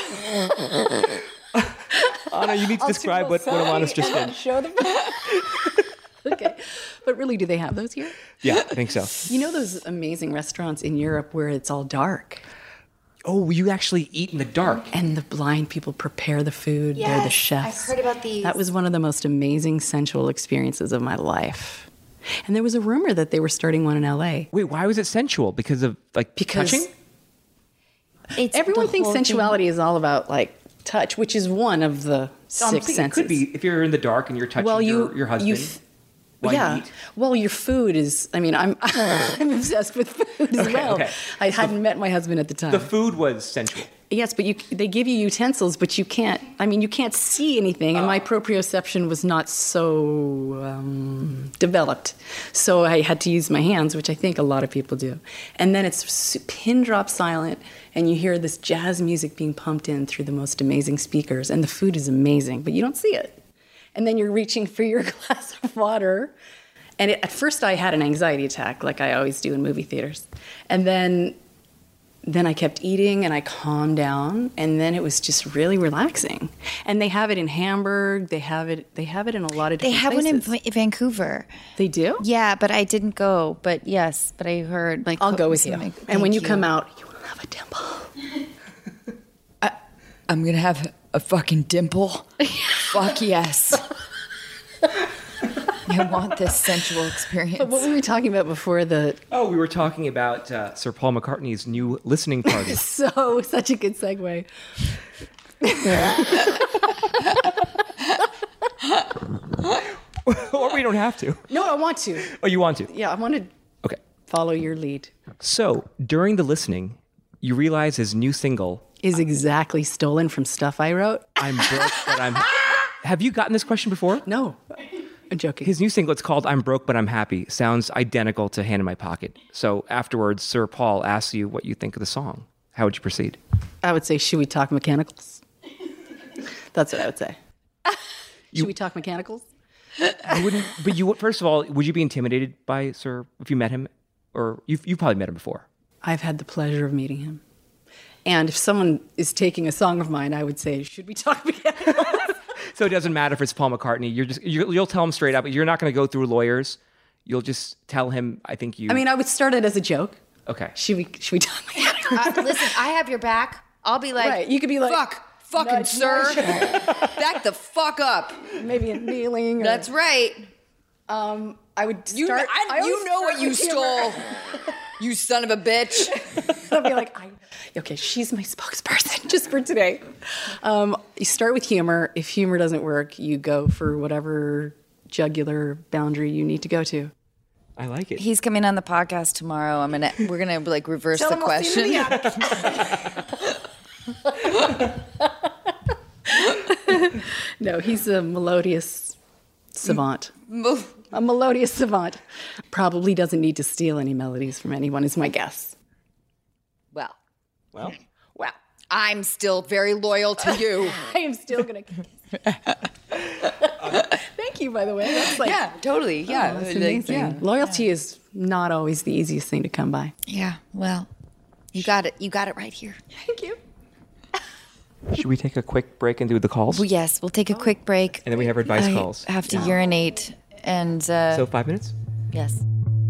S3: Anna, you need to describe what Anna's just did.
S2: Show them. Okay. But really, do they have those here?
S3: Yeah, I think so.
S2: You know those amazing restaurants in Europe where it's all dark
S3: Oh, you actually eat in the dark.
S2: and the blind people prepare the food? They're the
S1: Yes,
S2: chefs.
S1: I've heard about these.
S2: That was one of the most amazing sensual experiences of my life. And there was a rumor that they were starting one in LA.
S3: Wait, why was it sensual? Because of like
S2: Because
S3: touching?
S1: It's
S2: everyone
S1: the
S2: thinks
S1: whole thing.
S2: sensuality is all about like touch, which is one of the
S3: I'm
S2: six
S3: thinking
S2: senses.
S3: it could be if you're in the dark and you're touching
S2: Well,
S3: your husband. while you eat.
S2: Well, your food is. I mean, I'm I'm obsessed with food as well.
S3: okay.
S2: I hadn't met my husband at the time.
S3: The food was sensual.
S2: Yes, but they give you utensils, but you can't. I mean, you can't see anything, and my proprioception was not so developed. So I had to use my hands, which I think a lot of people do. And then it's pin drop silent, and you hear this jazz music being pumped in through the most amazing speakers, and the food is amazing, but you don't see it. And then you're reaching for your glass of water. And at first I had an anxiety attack, like I always do in movie theaters. And then I kept eating and I calmed down, and then it was just really relaxing. And they have it in Hamburg. They have it in a lot of
S1: They
S2: different
S1: have one in
S2: places.
S1: Vancouver.
S2: They do?
S1: Yeah, but I didn't go. But yes, but I heard like
S2: I'll go with you.
S1: something.
S2: And when
S1: Thank
S2: you come out, you will have a dimple.
S1: I'm gonna have a fucking dimple. Fuck yes. I want this sensual experience.
S2: But what were we talking about before the...
S3: Oh, we were talking about Sir Paul McCartney's new listening party.
S2: Such a good segue.
S3: Or we don't have to.
S2: No, I want to.
S3: Oh, you want to?
S2: Yeah, I want to
S3: Okay.
S2: follow your lead.
S3: So during the listening, you realize his new single,
S2: Is exactly stolen from stuff I wrote.
S3: I'm Broke, but I'm... Have you gotten this question before?
S2: No, I'm joking.
S3: His new single, it's called I'm Broke But I'm Happy, sounds identical to Hand in My Pocket. So afterwards, Sir Paul asks you what you think of the song. How would you proceed?
S2: I would say, should we talk mechanicals? That's what I would say. Should we talk mechanicals?
S3: You wouldn't, but you would, first of all, would you be intimidated by Sir if you met him? Or you've probably met him before.
S2: I've had the pleasure of meeting him. And if someone is taking a song of mine, I would say, should we talk mechanicals?
S3: So it doesn't matter if it's Paul McCartney. You'll tell him straight up. You're not going to go through lawyers. You'll just tell him, I think you...
S2: I mean, I would start it as a joke.
S3: Okay.
S2: Should we talk mechanicals?
S5: Listen, I have your back. I'll be like,
S2: Right, you could be like,
S5: fucking
S2: nudge,
S5: sir,
S2: nudge.
S5: back the fuck up.
S2: Maybe a kneeling. Or,
S5: That's right.
S2: I would
S5: You,
S2: start... I always
S5: you know
S2: start
S5: what you
S2: with humor.
S5: stole, you son of a bitch.
S2: I'll be like, okay, she's my spokesperson just for today. You start with humor. If humor doesn't work, you go for whatever jugular boundary you need to go to.
S3: I like it.
S5: He's coming on the podcast tomorrow. We're gonna like reverse the question.
S2: No, he's a melodious savant. A melodious savant. Probably doesn't need to steal any melodies from anyone, is my guess.
S5: Well,
S3: Well,
S5: I'm still very loyal to you.
S2: I am still going to... Thank you, by the way. That's like...
S5: Yeah, totally. Yeah,
S2: That's amazing.
S5: yeah.
S2: Loyalty is not always the easiest thing to come by.
S5: Yeah. Well, you got it. You got it right here.
S2: Thank you.
S3: should we take a quick break and do the calls?
S5: Well, yes, we'll take a quick break.
S3: And then we have our advice
S5: I
S3: calls.
S5: have to urinate, and
S3: So 5 minutes?
S5: yes.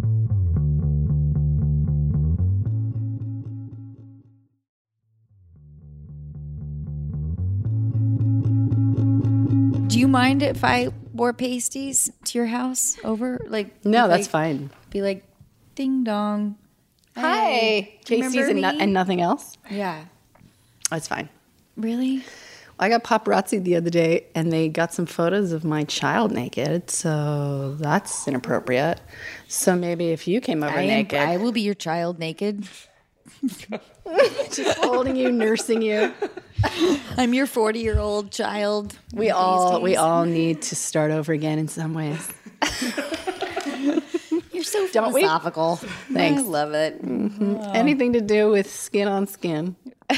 S5: Do you mind if I wore pasties to your house over? Like,
S2: No,
S5: if
S2: that's
S5: I
S2: fine.
S5: Be like, ding dong.
S2: Hi.
S5: Do you
S2: Pasties
S5: remember me?
S2: and nothing else?
S5: Yeah.
S2: That's fine.
S5: Really?
S2: I got paparazzi the other day, and they got some photos of my child naked, so that's inappropriate. So maybe if you came over naked,
S5: I will be your child naked.
S2: just holding you, nursing you.
S5: I'm your 40-year-old child.
S2: We all need to start over again in some ways.
S5: You're so
S2: Don't we?
S5: philosophical.
S2: Thanks.
S5: I love it.
S2: Anything to do with skin on skin.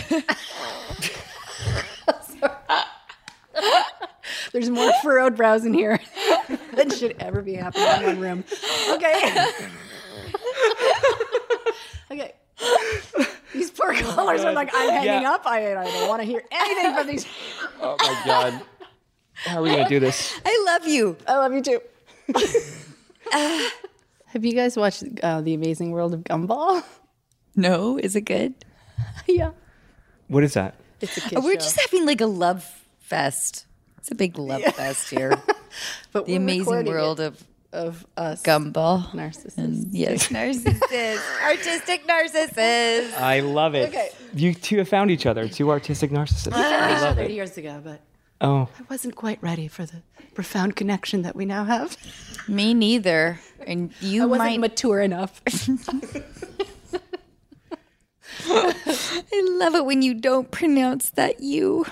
S2: There's more furrowed brows in here than should ever be happening in one room. Okay. Okay. These poor callers are like, I'm hanging up. I don't want to hear anything from these.
S3: Oh my God. How are we going to do this?
S5: I love you.
S2: I love you too. Have you guys watched The Amazing World of Gumball?
S5: No, is it good?
S2: Yeah.
S3: What is that?
S2: It's a kid
S5: We're
S2: show.
S5: just having like a love fest. It's a big love fest here.
S2: But
S5: The
S2: we're
S5: amazing
S2: recording
S5: world
S2: it
S5: of
S2: us
S5: Gumball.
S2: narcissists.
S5: Yes, narcissists. Artistic narcissists.
S3: I love it.
S2: Okay.
S3: You two have found each other, two artistic narcissists. I love it.
S2: Years ago, but
S3: Oh,
S2: I wasn't quite ready for the profound connection that we now have.
S5: Me neither. And you
S2: I wasn't
S5: might.
S2: mature enough.
S5: I love it when you don't pronounce that you.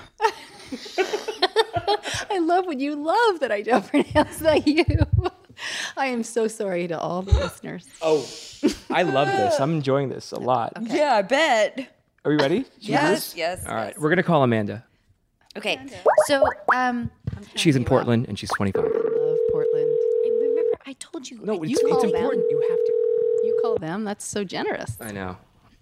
S2: I love when you love that I don't pronounce that you. I am so sorry to all the listeners.
S3: oh, I love this. I'm enjoying this a lot.
S5: Yeah, I bet.
S3: Are we ready? Should we do
S5: Yes,
S3: this?
S5: yes.
S3: All right. We're going to call Amanda.
S5: Okay. So,
S3: She's in Portland and she's 25.
S2: I love Portland.
S5: remember I told you.
S3: No,
S2: You
S3: it's
S2: call them.
S3: important. You have to.
S2: You call them. That's so generous.
S3: I know.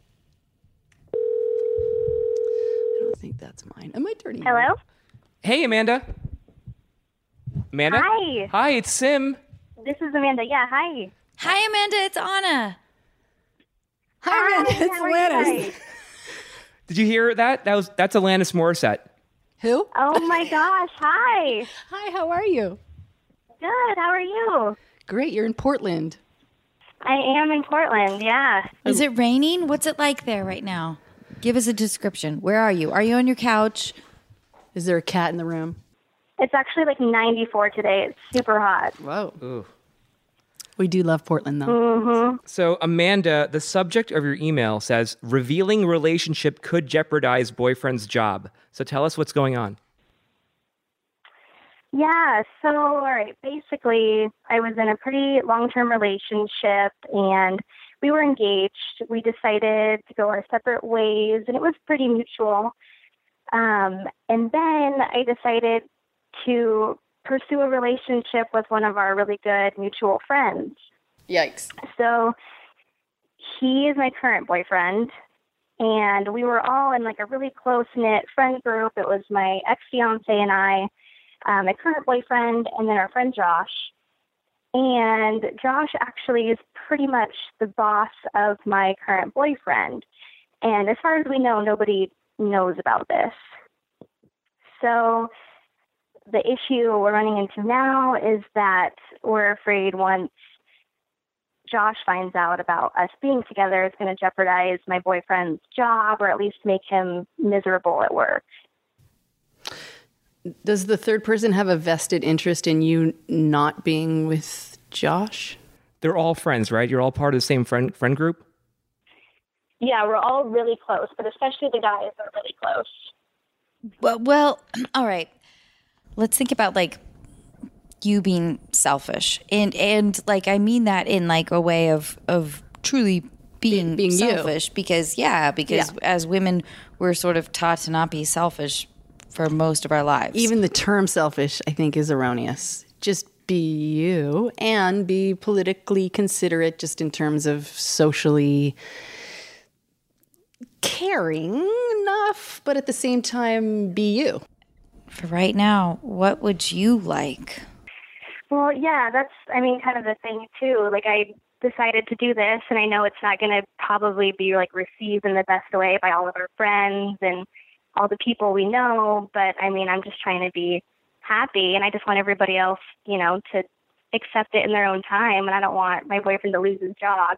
S2: I don't think that's mine. Am I turning?
S6: Hello?
S3: Hey, Amanda. Amanda?
S6: Hi.
S3: Hi, it's Sim.
S6: This is Amanda. Yeah, hi.
S5: Hi, Amanda. It's Anna.
S2: Hi, Amanda. It's
S6: how are you
S2: Alanis.
S6: guys?
S3: Did you hear that? That's Alanis Morissette.
S2: Who?
S6: Oh my gosh, hi.
S2: Hi, how are you?
S6: Good, how are you?
S2: Great, you're in Portland.
S6: I am in Portland, yeah.
S5: Is it raining? What's it like there right now? Give us a description. Where are you? Are you on your couch?
S2: Is there a cat in the room?
S6: It's actually like 94 today. It's super hot.
S2: Whoa.
S3: Ooh.
S2: We do love Portland, though.
S3: So, Amanda, the subject of your email says, revealing relationship could jeopardize boyfriend's job. So tell us what's going on.
S6: Yeah, so, all right, basically, I was in a pretty long-term relationship and we were engaged. We decided to go our separate ways, and it was pretty mutual. And then I decided to pursue a relationship with one of our really good mutual friends.
S2: Yikes.
S6: So he is my current boyfriend, and we were all in like a really close-knit friend group. It was my ex-fiance and I, my current boyfriend, and then our friend Josh. And Josh actually is pretty much the boss of my current boyfriend. And as far as we know, nobody knows about this. So the issue we're running into now is that we're afraid once Josh finds out about us being together, it's going to jeopardize my boyfriend's job or at least make him miserable at work.
S2: Does the third person have a vested interest in you not being with Josh?
S3: They're all friends, right? You're all part of the same friend group?
S6: Yeah, we're all really close, but especially the guys are really close.
S5: Well, all right. Let's think about like you being selfish, and like I mean that in like a way of truly being selfish,
S2: you.
S5: because as women we're sort of taught to not be selfish for most of our lives.
S2: Even the term selfish, I think, is erroneous. Just be you and be politically considerate just in terms of socially caring enough, but at the same time, be you.
S5: For right now, what would you like?
S6: Well, yeah, that's, kind of the thing, too. Like, I decided to do this, and I know it's not going to probably be, like, received in the best way by all of our friends and all the people we know, but, I'm just trying to be happy, and I just want everybody else, to accept it in their own time, and I don't want my boyfriend to lose his job,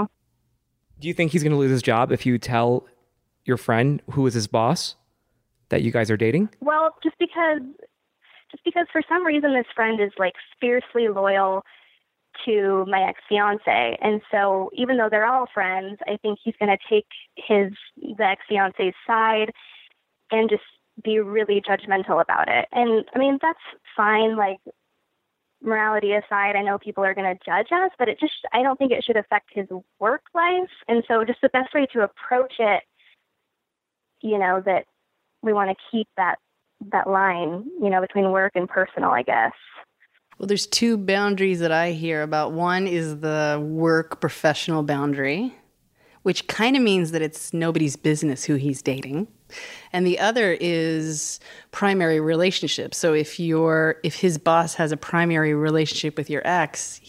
S3: Do you think he's going to lose his job if you tell your friend who is his boss that you guys are dating?
S6: Well, just because for some reason this friend is like fiercely loyal to my ex-fiance, and so even though they're all friends, I think he's going to take the ex-fiance's side and just be really judgmental about it. And that's fine. Like, morality aside, I know people are going to judge us, but I don't think it should affect his work life. And so just the best way to approach it, that we want to keep that line, between work and personal, I guess.
S2: Well, there's two boundaries that I hear about. One is the work professional boundary, which kind of means that it's nobody's business who he's dating. And the other is primary relationship. So if his boss has a primary relationship with your ex,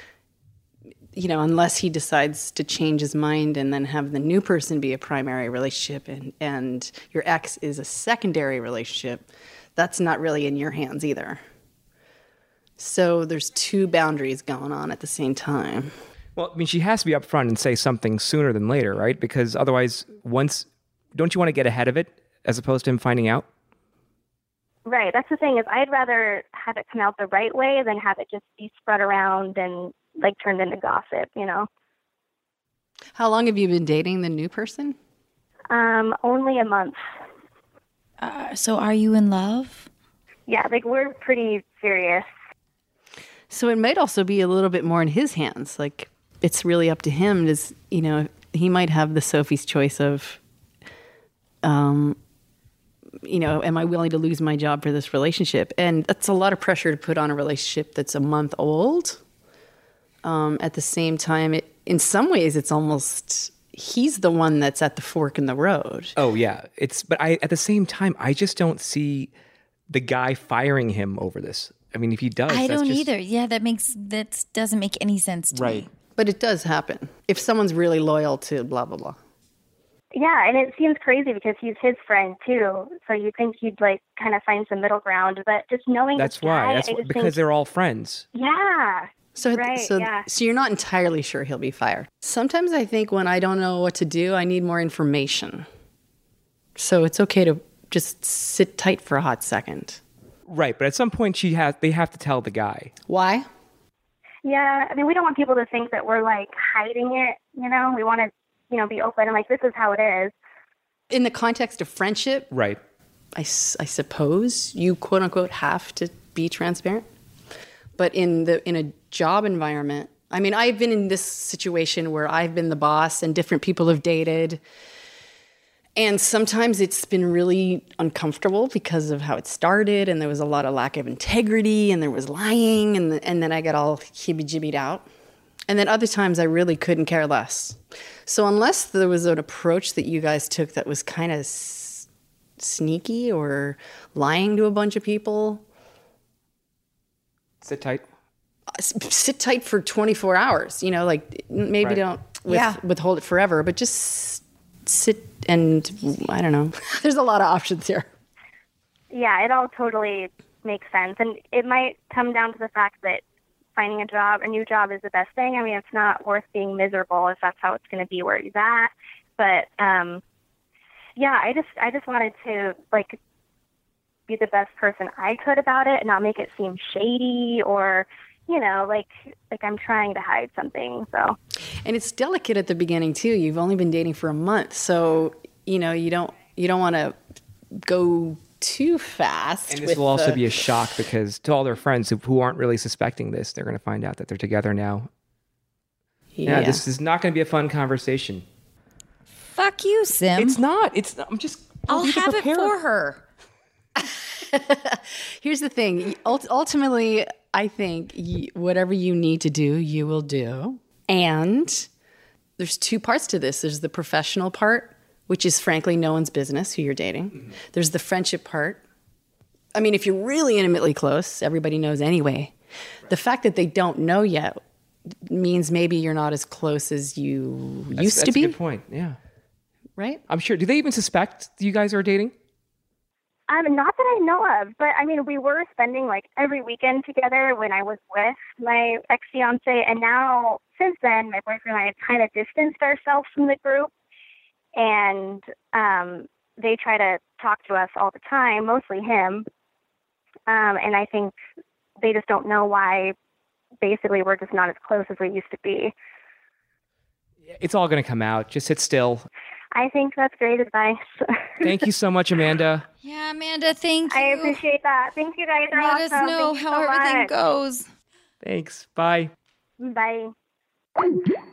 S2: unless he decides to change his mind and then have the new person be a primary relationship and your ex is a secondary relationship, that's not really in your hands either. So there's two boundaries going on at the same time.
S3: Well, she has to be upfront and say something sooner than later, right? Because otherwise, don't you want to get ahead of it as opposed to him finding out?
S6: Right. That's the thing, is I'd rather have it come out the right way than have it just be spread around and like turned into gossip,
S2: How long have you been dating the new person?
S6: Only a month.
S5: So are you in love?
S6: Yeah, like we're pretty serious.
S2: So it might also be a little bit more in his hands. Like, it's really up to him. He might have the Sophie's choice of, am I willing to lose my job for this relationship? And that's a lot of pressure to put on a relationship that's a month old. At the same time, in some ways, it's almost, he's the one that's at the fork in the road.
S3: Oh, yeah. But at the same time, I just don't see the guy firing him over this. If he does,
S5: I don't either. Yeah, that doesn't make any sense to me.
S2: But it does happen. If someone's really loyal to blah, blah, blah.
S6: Yeah, and it seems crazy because he's his friend too. So you think he'd like kind of find some middle ground, but just knowing
S3: that's
S6: this guy,
S3: why. Because they're all friends.
S6: Yeah.
S2: So you're not entirely sure he'll be fired. Sometimes I think when I don't know what to do, I need more information. So it's okay to just sit tight for a hot second.
S3: Right, but at some point they have to tell the guy.
S2: Why?
S6: Yeah, we don't want people to think that we're like hiding it, We want to, be open and like, this is how it is. In
S2: the context of friendship,
S3: right?
S2: I suppose you quote unquote have to be transparent. But in a job environment, I mean, I've been in this situation where I've been the boss and different people have dated. And sometimes it's been really uncomfortable because of how it started, and there was a lot of lack of integrity, and there was lying, and then I got all heebie-jibbied out. And then other times I really couldn't care less. So unless there was an approach that you guys took that was kind of sneaky or lying to a bunch of people.
S3: Sit tight.
S2: Sit tight for 24 hours, like maybe
S3: Right.
S2: don't withhold it forever, but just sit and I don't know. There's a lot of options here.
S6: Yeah, it all totally makes sense. And it might come down to the fact that finding a new job is the best thing. I mean, it's not worth being miserable if that's how it's going to be where he's at. But, yeah, I just wanted to, like, be the best person I could about it and not make it seem shady or, like I'm trying to hide something. So,
S2: and it's delicate at the beginning too. You've only been dating for a month, so you don't want to go too fast.
S3: And this will also be a shock because to all their friends who aren't really suspecting this, they're going to find out that they're together now. Yeah, this is not going to be a fun conversation.
S5: Fuck you, Sim.
S3: It's not. I'm just.
S5: I'll have it for her.
S2: Here's the thing. Ultimately, I think whatever you need to do, you will do. And there's two parts to this. There's the professional part, which is frankly no one's business who you're dating. Mm-hmm. There's the friendship part. I mean, if you're really intimately close, everybody knows anyway. The fact that they don't know yet means maybe you're not as close as you used to be.
S3: That's a good point, yeah.
S2: Right?
S3: I'm sure. Do they even suspect you guys are dating?
S6: Not that I know of, but I mean, we were spending like every weekend together when I was with my ex-fiance, and now since then, my boyfriend and I have kind of distanced ourselves from the group, and they try to talk to us all the time, mostly him, and I think they just don't know why. Basically, we're just not as close as we used to be.
S3: It's all going to come out. Just sit still.
S6: I think that's great advice.
S3: Thank you so much, Amanda.
S5: Yeah, Amanda, thank you.
S6: I appreciate that. Thank you guys.
S5: Let us know
S6: Thank you
S5: how
S6: so
S5: everything
S6: much.
S5: goes.
S3: Thanks. Bye.
S6: Bye.
S3: All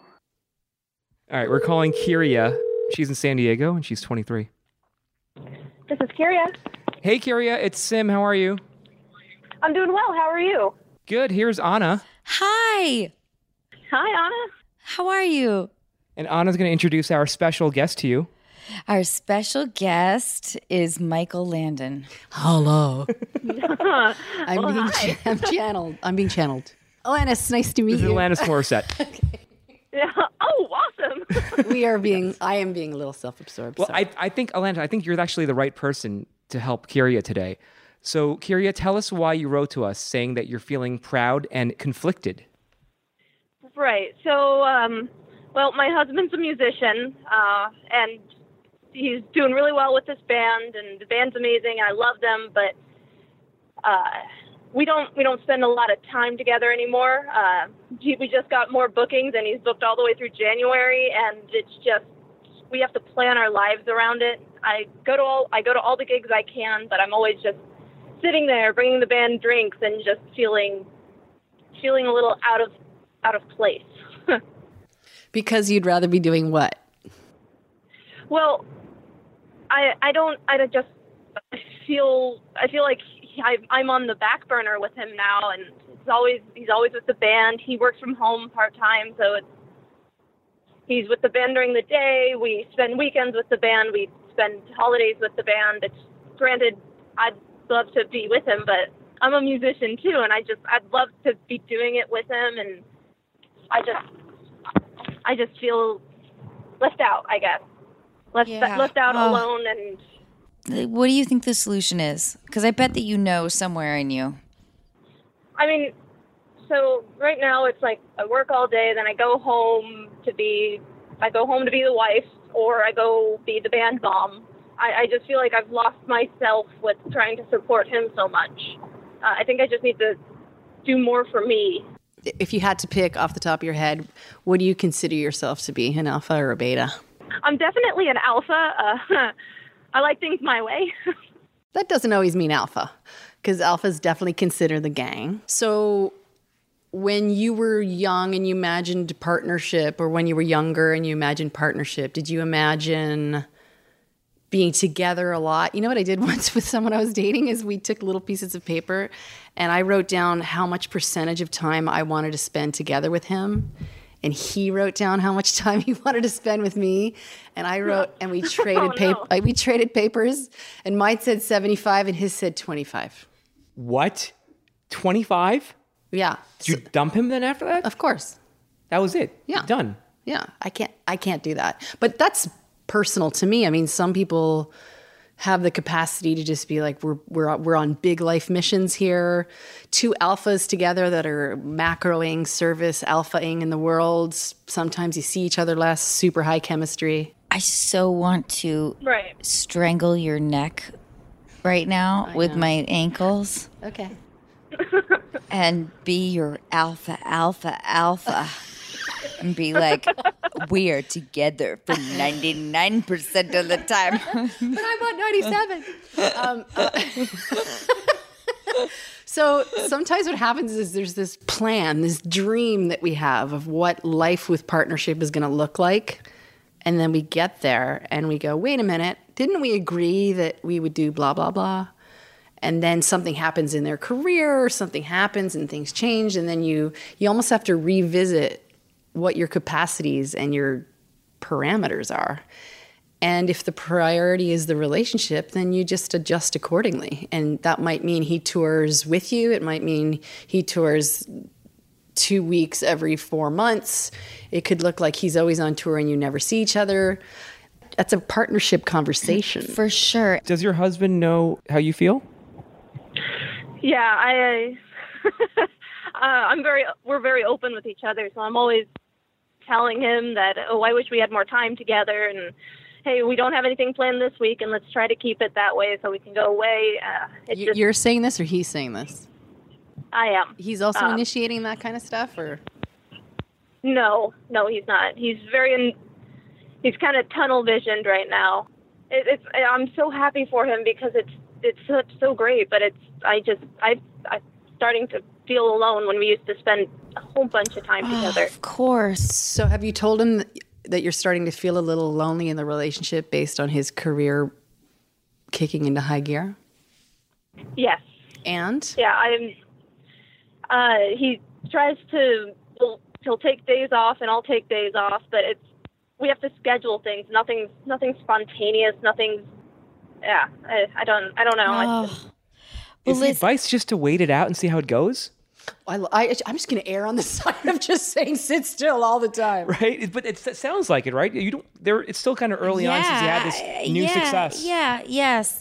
S3: right, we're calling Kyria. She's in San Diego, and she's 23.
S7: This is Kyria.
S3: Hey, Kyria. It's Sim. How are you?
S7: I'm doing well. How are you?
S3: Good. Here's Anna.
S5: Hi.
S7: Hi, Anna.
S5: How are you?
S3: And Anna's going to introduce our special guest to you.
S5: Our special guest is Michael Landon.
S2: Hello.
S7: Hi.
S2: I'm channeled. I'm being channeled. Alanis, nice to meet
S3: This is
S2: you.
S3: Alanis Morissette.
S7: Yeah. Oh, awesome.
S2: I am being a little self-absorbed.
S3: Well,
S2: so.
S3: I think, Alanis, I think you're actually the right person to help Kyria today. So, Kyria, tell us why you wrote to us saying that you're feeling proud and conflicted.
S7: Right. So, well, my husband's a musician, and he's doing really well with this band, and the band's amazing, and I love them, but we don't spend a lot of time together anymore. We just got more bookings, and he's booked all the way through January, and it's just we have to plan our lives around it. I go to all the gigs I can, but I'm always just sitting there bringing the band drinks and just feeling a little out of place.
S2: Because you'd rather be doing what?
S7: Well, I feel like I'm on the back burner with him now, and he's always with the band. He works from home part-time, so he's with the band during the day. We spend weekends with the band. We spend holidays with the band. It's granted, I'd love to be with him, but I'm a musician too, and I'd love to be doing it with him, and I just feel left out, I guess. Left out alone. And
S5: what do you think the solution is? Because I bet that you know somewhere in you.
S7: I mean, so right now it's like I work all day, then I go home to be the wife, or I go be the band mom. I just feel like I've lost myself with trying to support him so much. I think I just need to do more for me.
S2: If you had to pick off the top of your head, what do you consider yourself to be, an alpha or a beta?
S7: I'm definitely an alpha. I like things my way.
S2: That doesn't always mean alpha. because alphas definitely consider the gang. So when you were young and you imagined partnership, or when you were younger and you imagined partnership, did you imagine being together a lot? You know what I did once with someone I was dating is we took little pieces of paper and I wrote down how much percentage of time I wanted to spend together with him. And he wrote down how much time he wanted to spend with me. And I wrote, and we traded we traded papers, and mine said 75 and his said 25.
S3: What? 25?
S2: Yeah.
S3: Did you dump him then after that?
S2: Of course.
S3: That was it.
S2: Yeah.
S3: Done.
S2: Yeah. I can't do that. But that's personal to me. I mean, some people have the capacity to just be like, we're on big life missions here. Two alphas together that are macroing, service, alphaing in the world. Sometimes you see each other less, super high chemistry.
S5: I so want to strangle your neck right now with my ankles.
S2: Okay.
S5: And be your alpha. And be like, we are together for 99% of the time.
S2: But I'm on 97. So sometimes what happens is there's this plan, this dream that we have of what life with partnership is going to look like. And then we get there and we go, wait a minute, didn't we agree that we would do blah, blah, blah? And then something happens in their career, or something happens and things change. And then you almost have to revisit what your capacities and your parameters are. And if the priority is the relationship, then you just adjust accordingly. And that might mean he tours with you. It might mean he tours 2 weeks every 4 months. It could look like he's always on tour and you never see each other. That's a partnership conversation.
S5: For sure.
S3: Does your husband know how you feel?
S7: Yeah, we're very open with each other, so I'm always telling him that, I wish we had more time together, and hey, we don't have anything planned this week, and let's try to keep it that way so we can go away.
S2: You're saying this, or he's saying this?
S7: I am.
S2: He's also initiating that kind of stuff, or?
S7: No, he's not. He's he's kind of tunnel visioned right now. I'm so happy for him because it's so great, but I'm starting to feel alone when we used to spend a whole bunch of time together.
S5: Of course.
S2: So have you told him that you're starting to feel a little lonely in the relationship based on his career kicking into high gear?
S7: Yes.
S2: And?
S7: Yeah, he tries to, he'll take days off and I'll take days off, but we have to schedule things. Nothing's spontaneous, nothing's, I don't know.
S3: Is the advice just to wait it out and see how it goes?
S2: I'm just going to err on the side of just saying sit still all the time.
S3: Right? But it sounds like it, right? It's still kind of early on since you had this new success.
S5: Yeah, yes.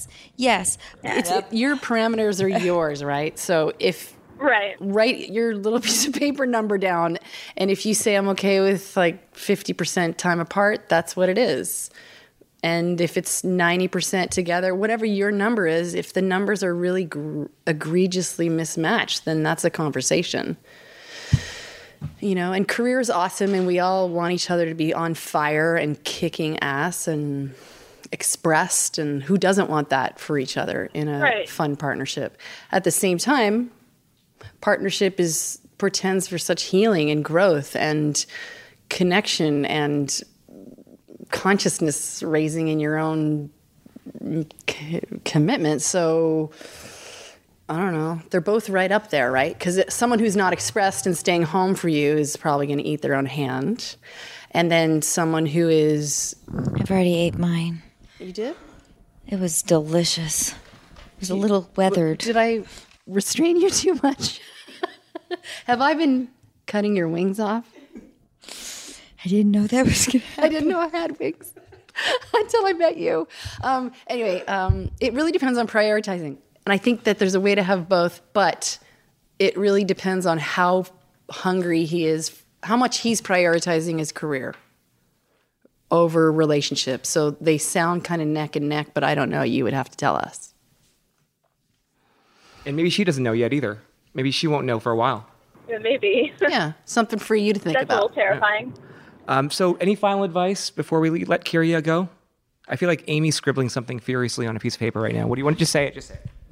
S2: Your parameters are yours, right? So if write your little piece of paper number down, and if you say I'm okay with like 50% time apart, that's what it is. And if it's 90% together, whatever your number is, if the numbers are really egregiously mismatched, then that's a conversation. You know, and career is awesome, and we all want each other to be on fire and kicking ass and expressed, and who doesn't want that for each other in a fun partnership? At the same time, partnership portends for such healing and growth and connection and consciousness raising in your own commitment. So I don't know. They're both right up there, right? Because someone who's not expressed and staying home for you is probably going to eat their own hand. And then someone who is...
S5: I've already ate mine.
S2: You did?
S5: It was delicious. It was a little weathered.
S2: Did I restrain you too much? Have I been cutting your wings off?
S5: I didn't know that was going to happen.
S2: I didn't know I had wings until I met you. Anyway, it really depends on prioritizing. And I think that there's a way to have both, but it really depends on how hungry he is, how much he's prioritizing his career over relationships. So they sound kind of neck and neck, but I don't know. You would have to tell us.
S3: And maybe she doesn't know yet either. Maybe she won't know for a while.
S7: Yeah, maybe.
S2: Yeah, something for you to think
S7: about.
S2: That's
S7: a little terrifying.
S3: Yeah. So any final advice before we let Kyria go? I feel like Amy's scribbling something furiously on a piece of paper right now. What do you want to just say it? Just say it.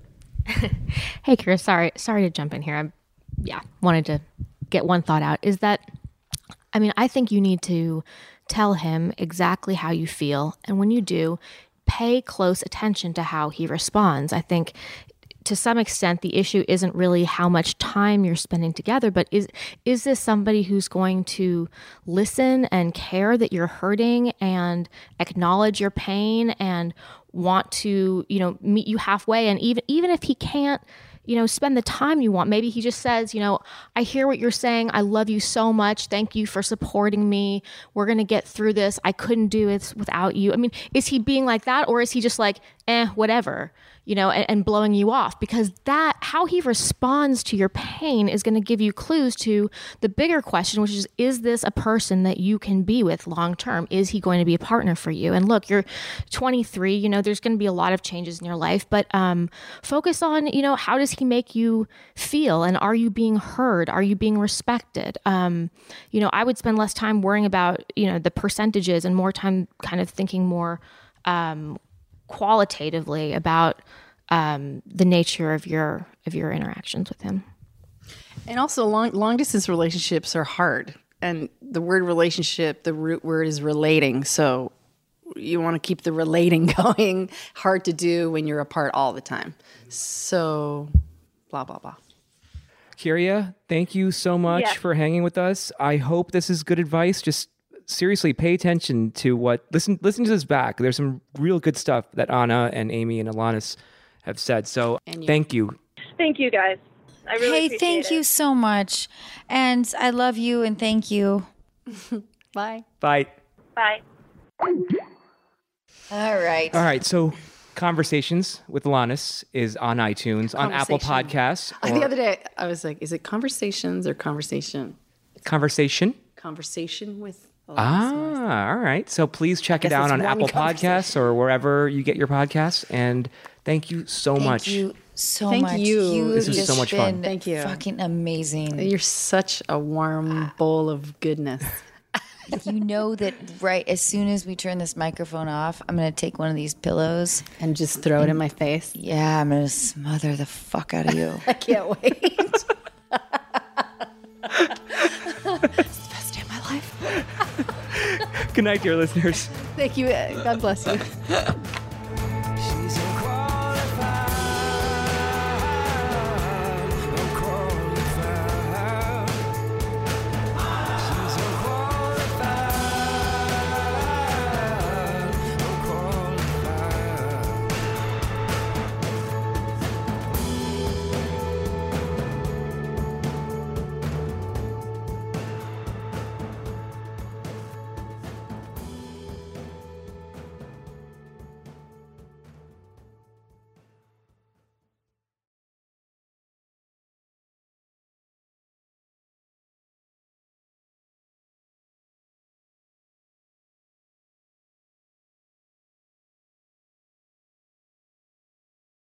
S4: Hey, Chris, sorry to jump in here. Wanted to get one thought out. Is that, I think you need to tell him exactly how you feel. And when you do, pay close attention to how he responds. I think to some extent, the issue isn't really how much time you're spending together, but is this somebody who's going to listen and care that you're hurting and acknowledge your pain and want to, meet you halfway? And even if he can't, spend the time you want, maybe he just says, I hear what you're saying. I love you so much. Thank you for supporting me. We're going to get through this. I couldn't do it without you. Is he being like that, or is he just like, whatever, and blowing you off? Because how he responds to your pain is going to give you clues to the bigger question, which is this a person that you can be with long term? Is he going to be a partner for you? And look, you're 23, there's going to be a lot of changes in your life, but focus on, how does he make you feel? And are you being heard? Are you being respected? I would spend less time worrying about, the percentages and more time kind of thinking more qualitatively about the nature of your interactions with him.
S2: And also, long distance relationships are hard. And the word relationship, the root word is relating. So you want to keep the relating going. Hard to do when you're apart all the time. So blah, blah, blah.
S3: Kiria, thank you so much for hanging with us. I hope this is good advice. Just seriously, pay attention to listen to this back. There's some real good stuff that Anna and Amy and Alanis have said. So thank you.
S7: Thank you, guys. I really appreciate it.
S5: Thank you so much. And I love you and thank you.
S2: Bye.
S3: Bye.
S7: Bye.
S5: All right.
S3: So Conversations with Alanis is on iTunes, on Apple Podcasts.
S2: The other day, I was like, is it Conversations or Conversation?
S3: Conversation?
S2: Conversation with Alanis.
S3: All right. So please check it out on Apple Podcasts or wherever you get your podcasts. And thank you so much.
S5: Thank you so
S2: Thank
S5: much.
S2: you.
S3: This is so much fun.
S2: Thank you.
S5: Fucking amazing.
S2: You're such a warm bowl of goodness.
S5: You know that right as soon as we turn this microphone off, I'm going to take one of these pillows.
S2: And just throw it in my face.
S5: Yeah, I'm going to smother the fuck out of you.
S2: I can't wait. It's the best day of my life.
S3: Good night, dear listeners.
S2: Thank you. God bless you.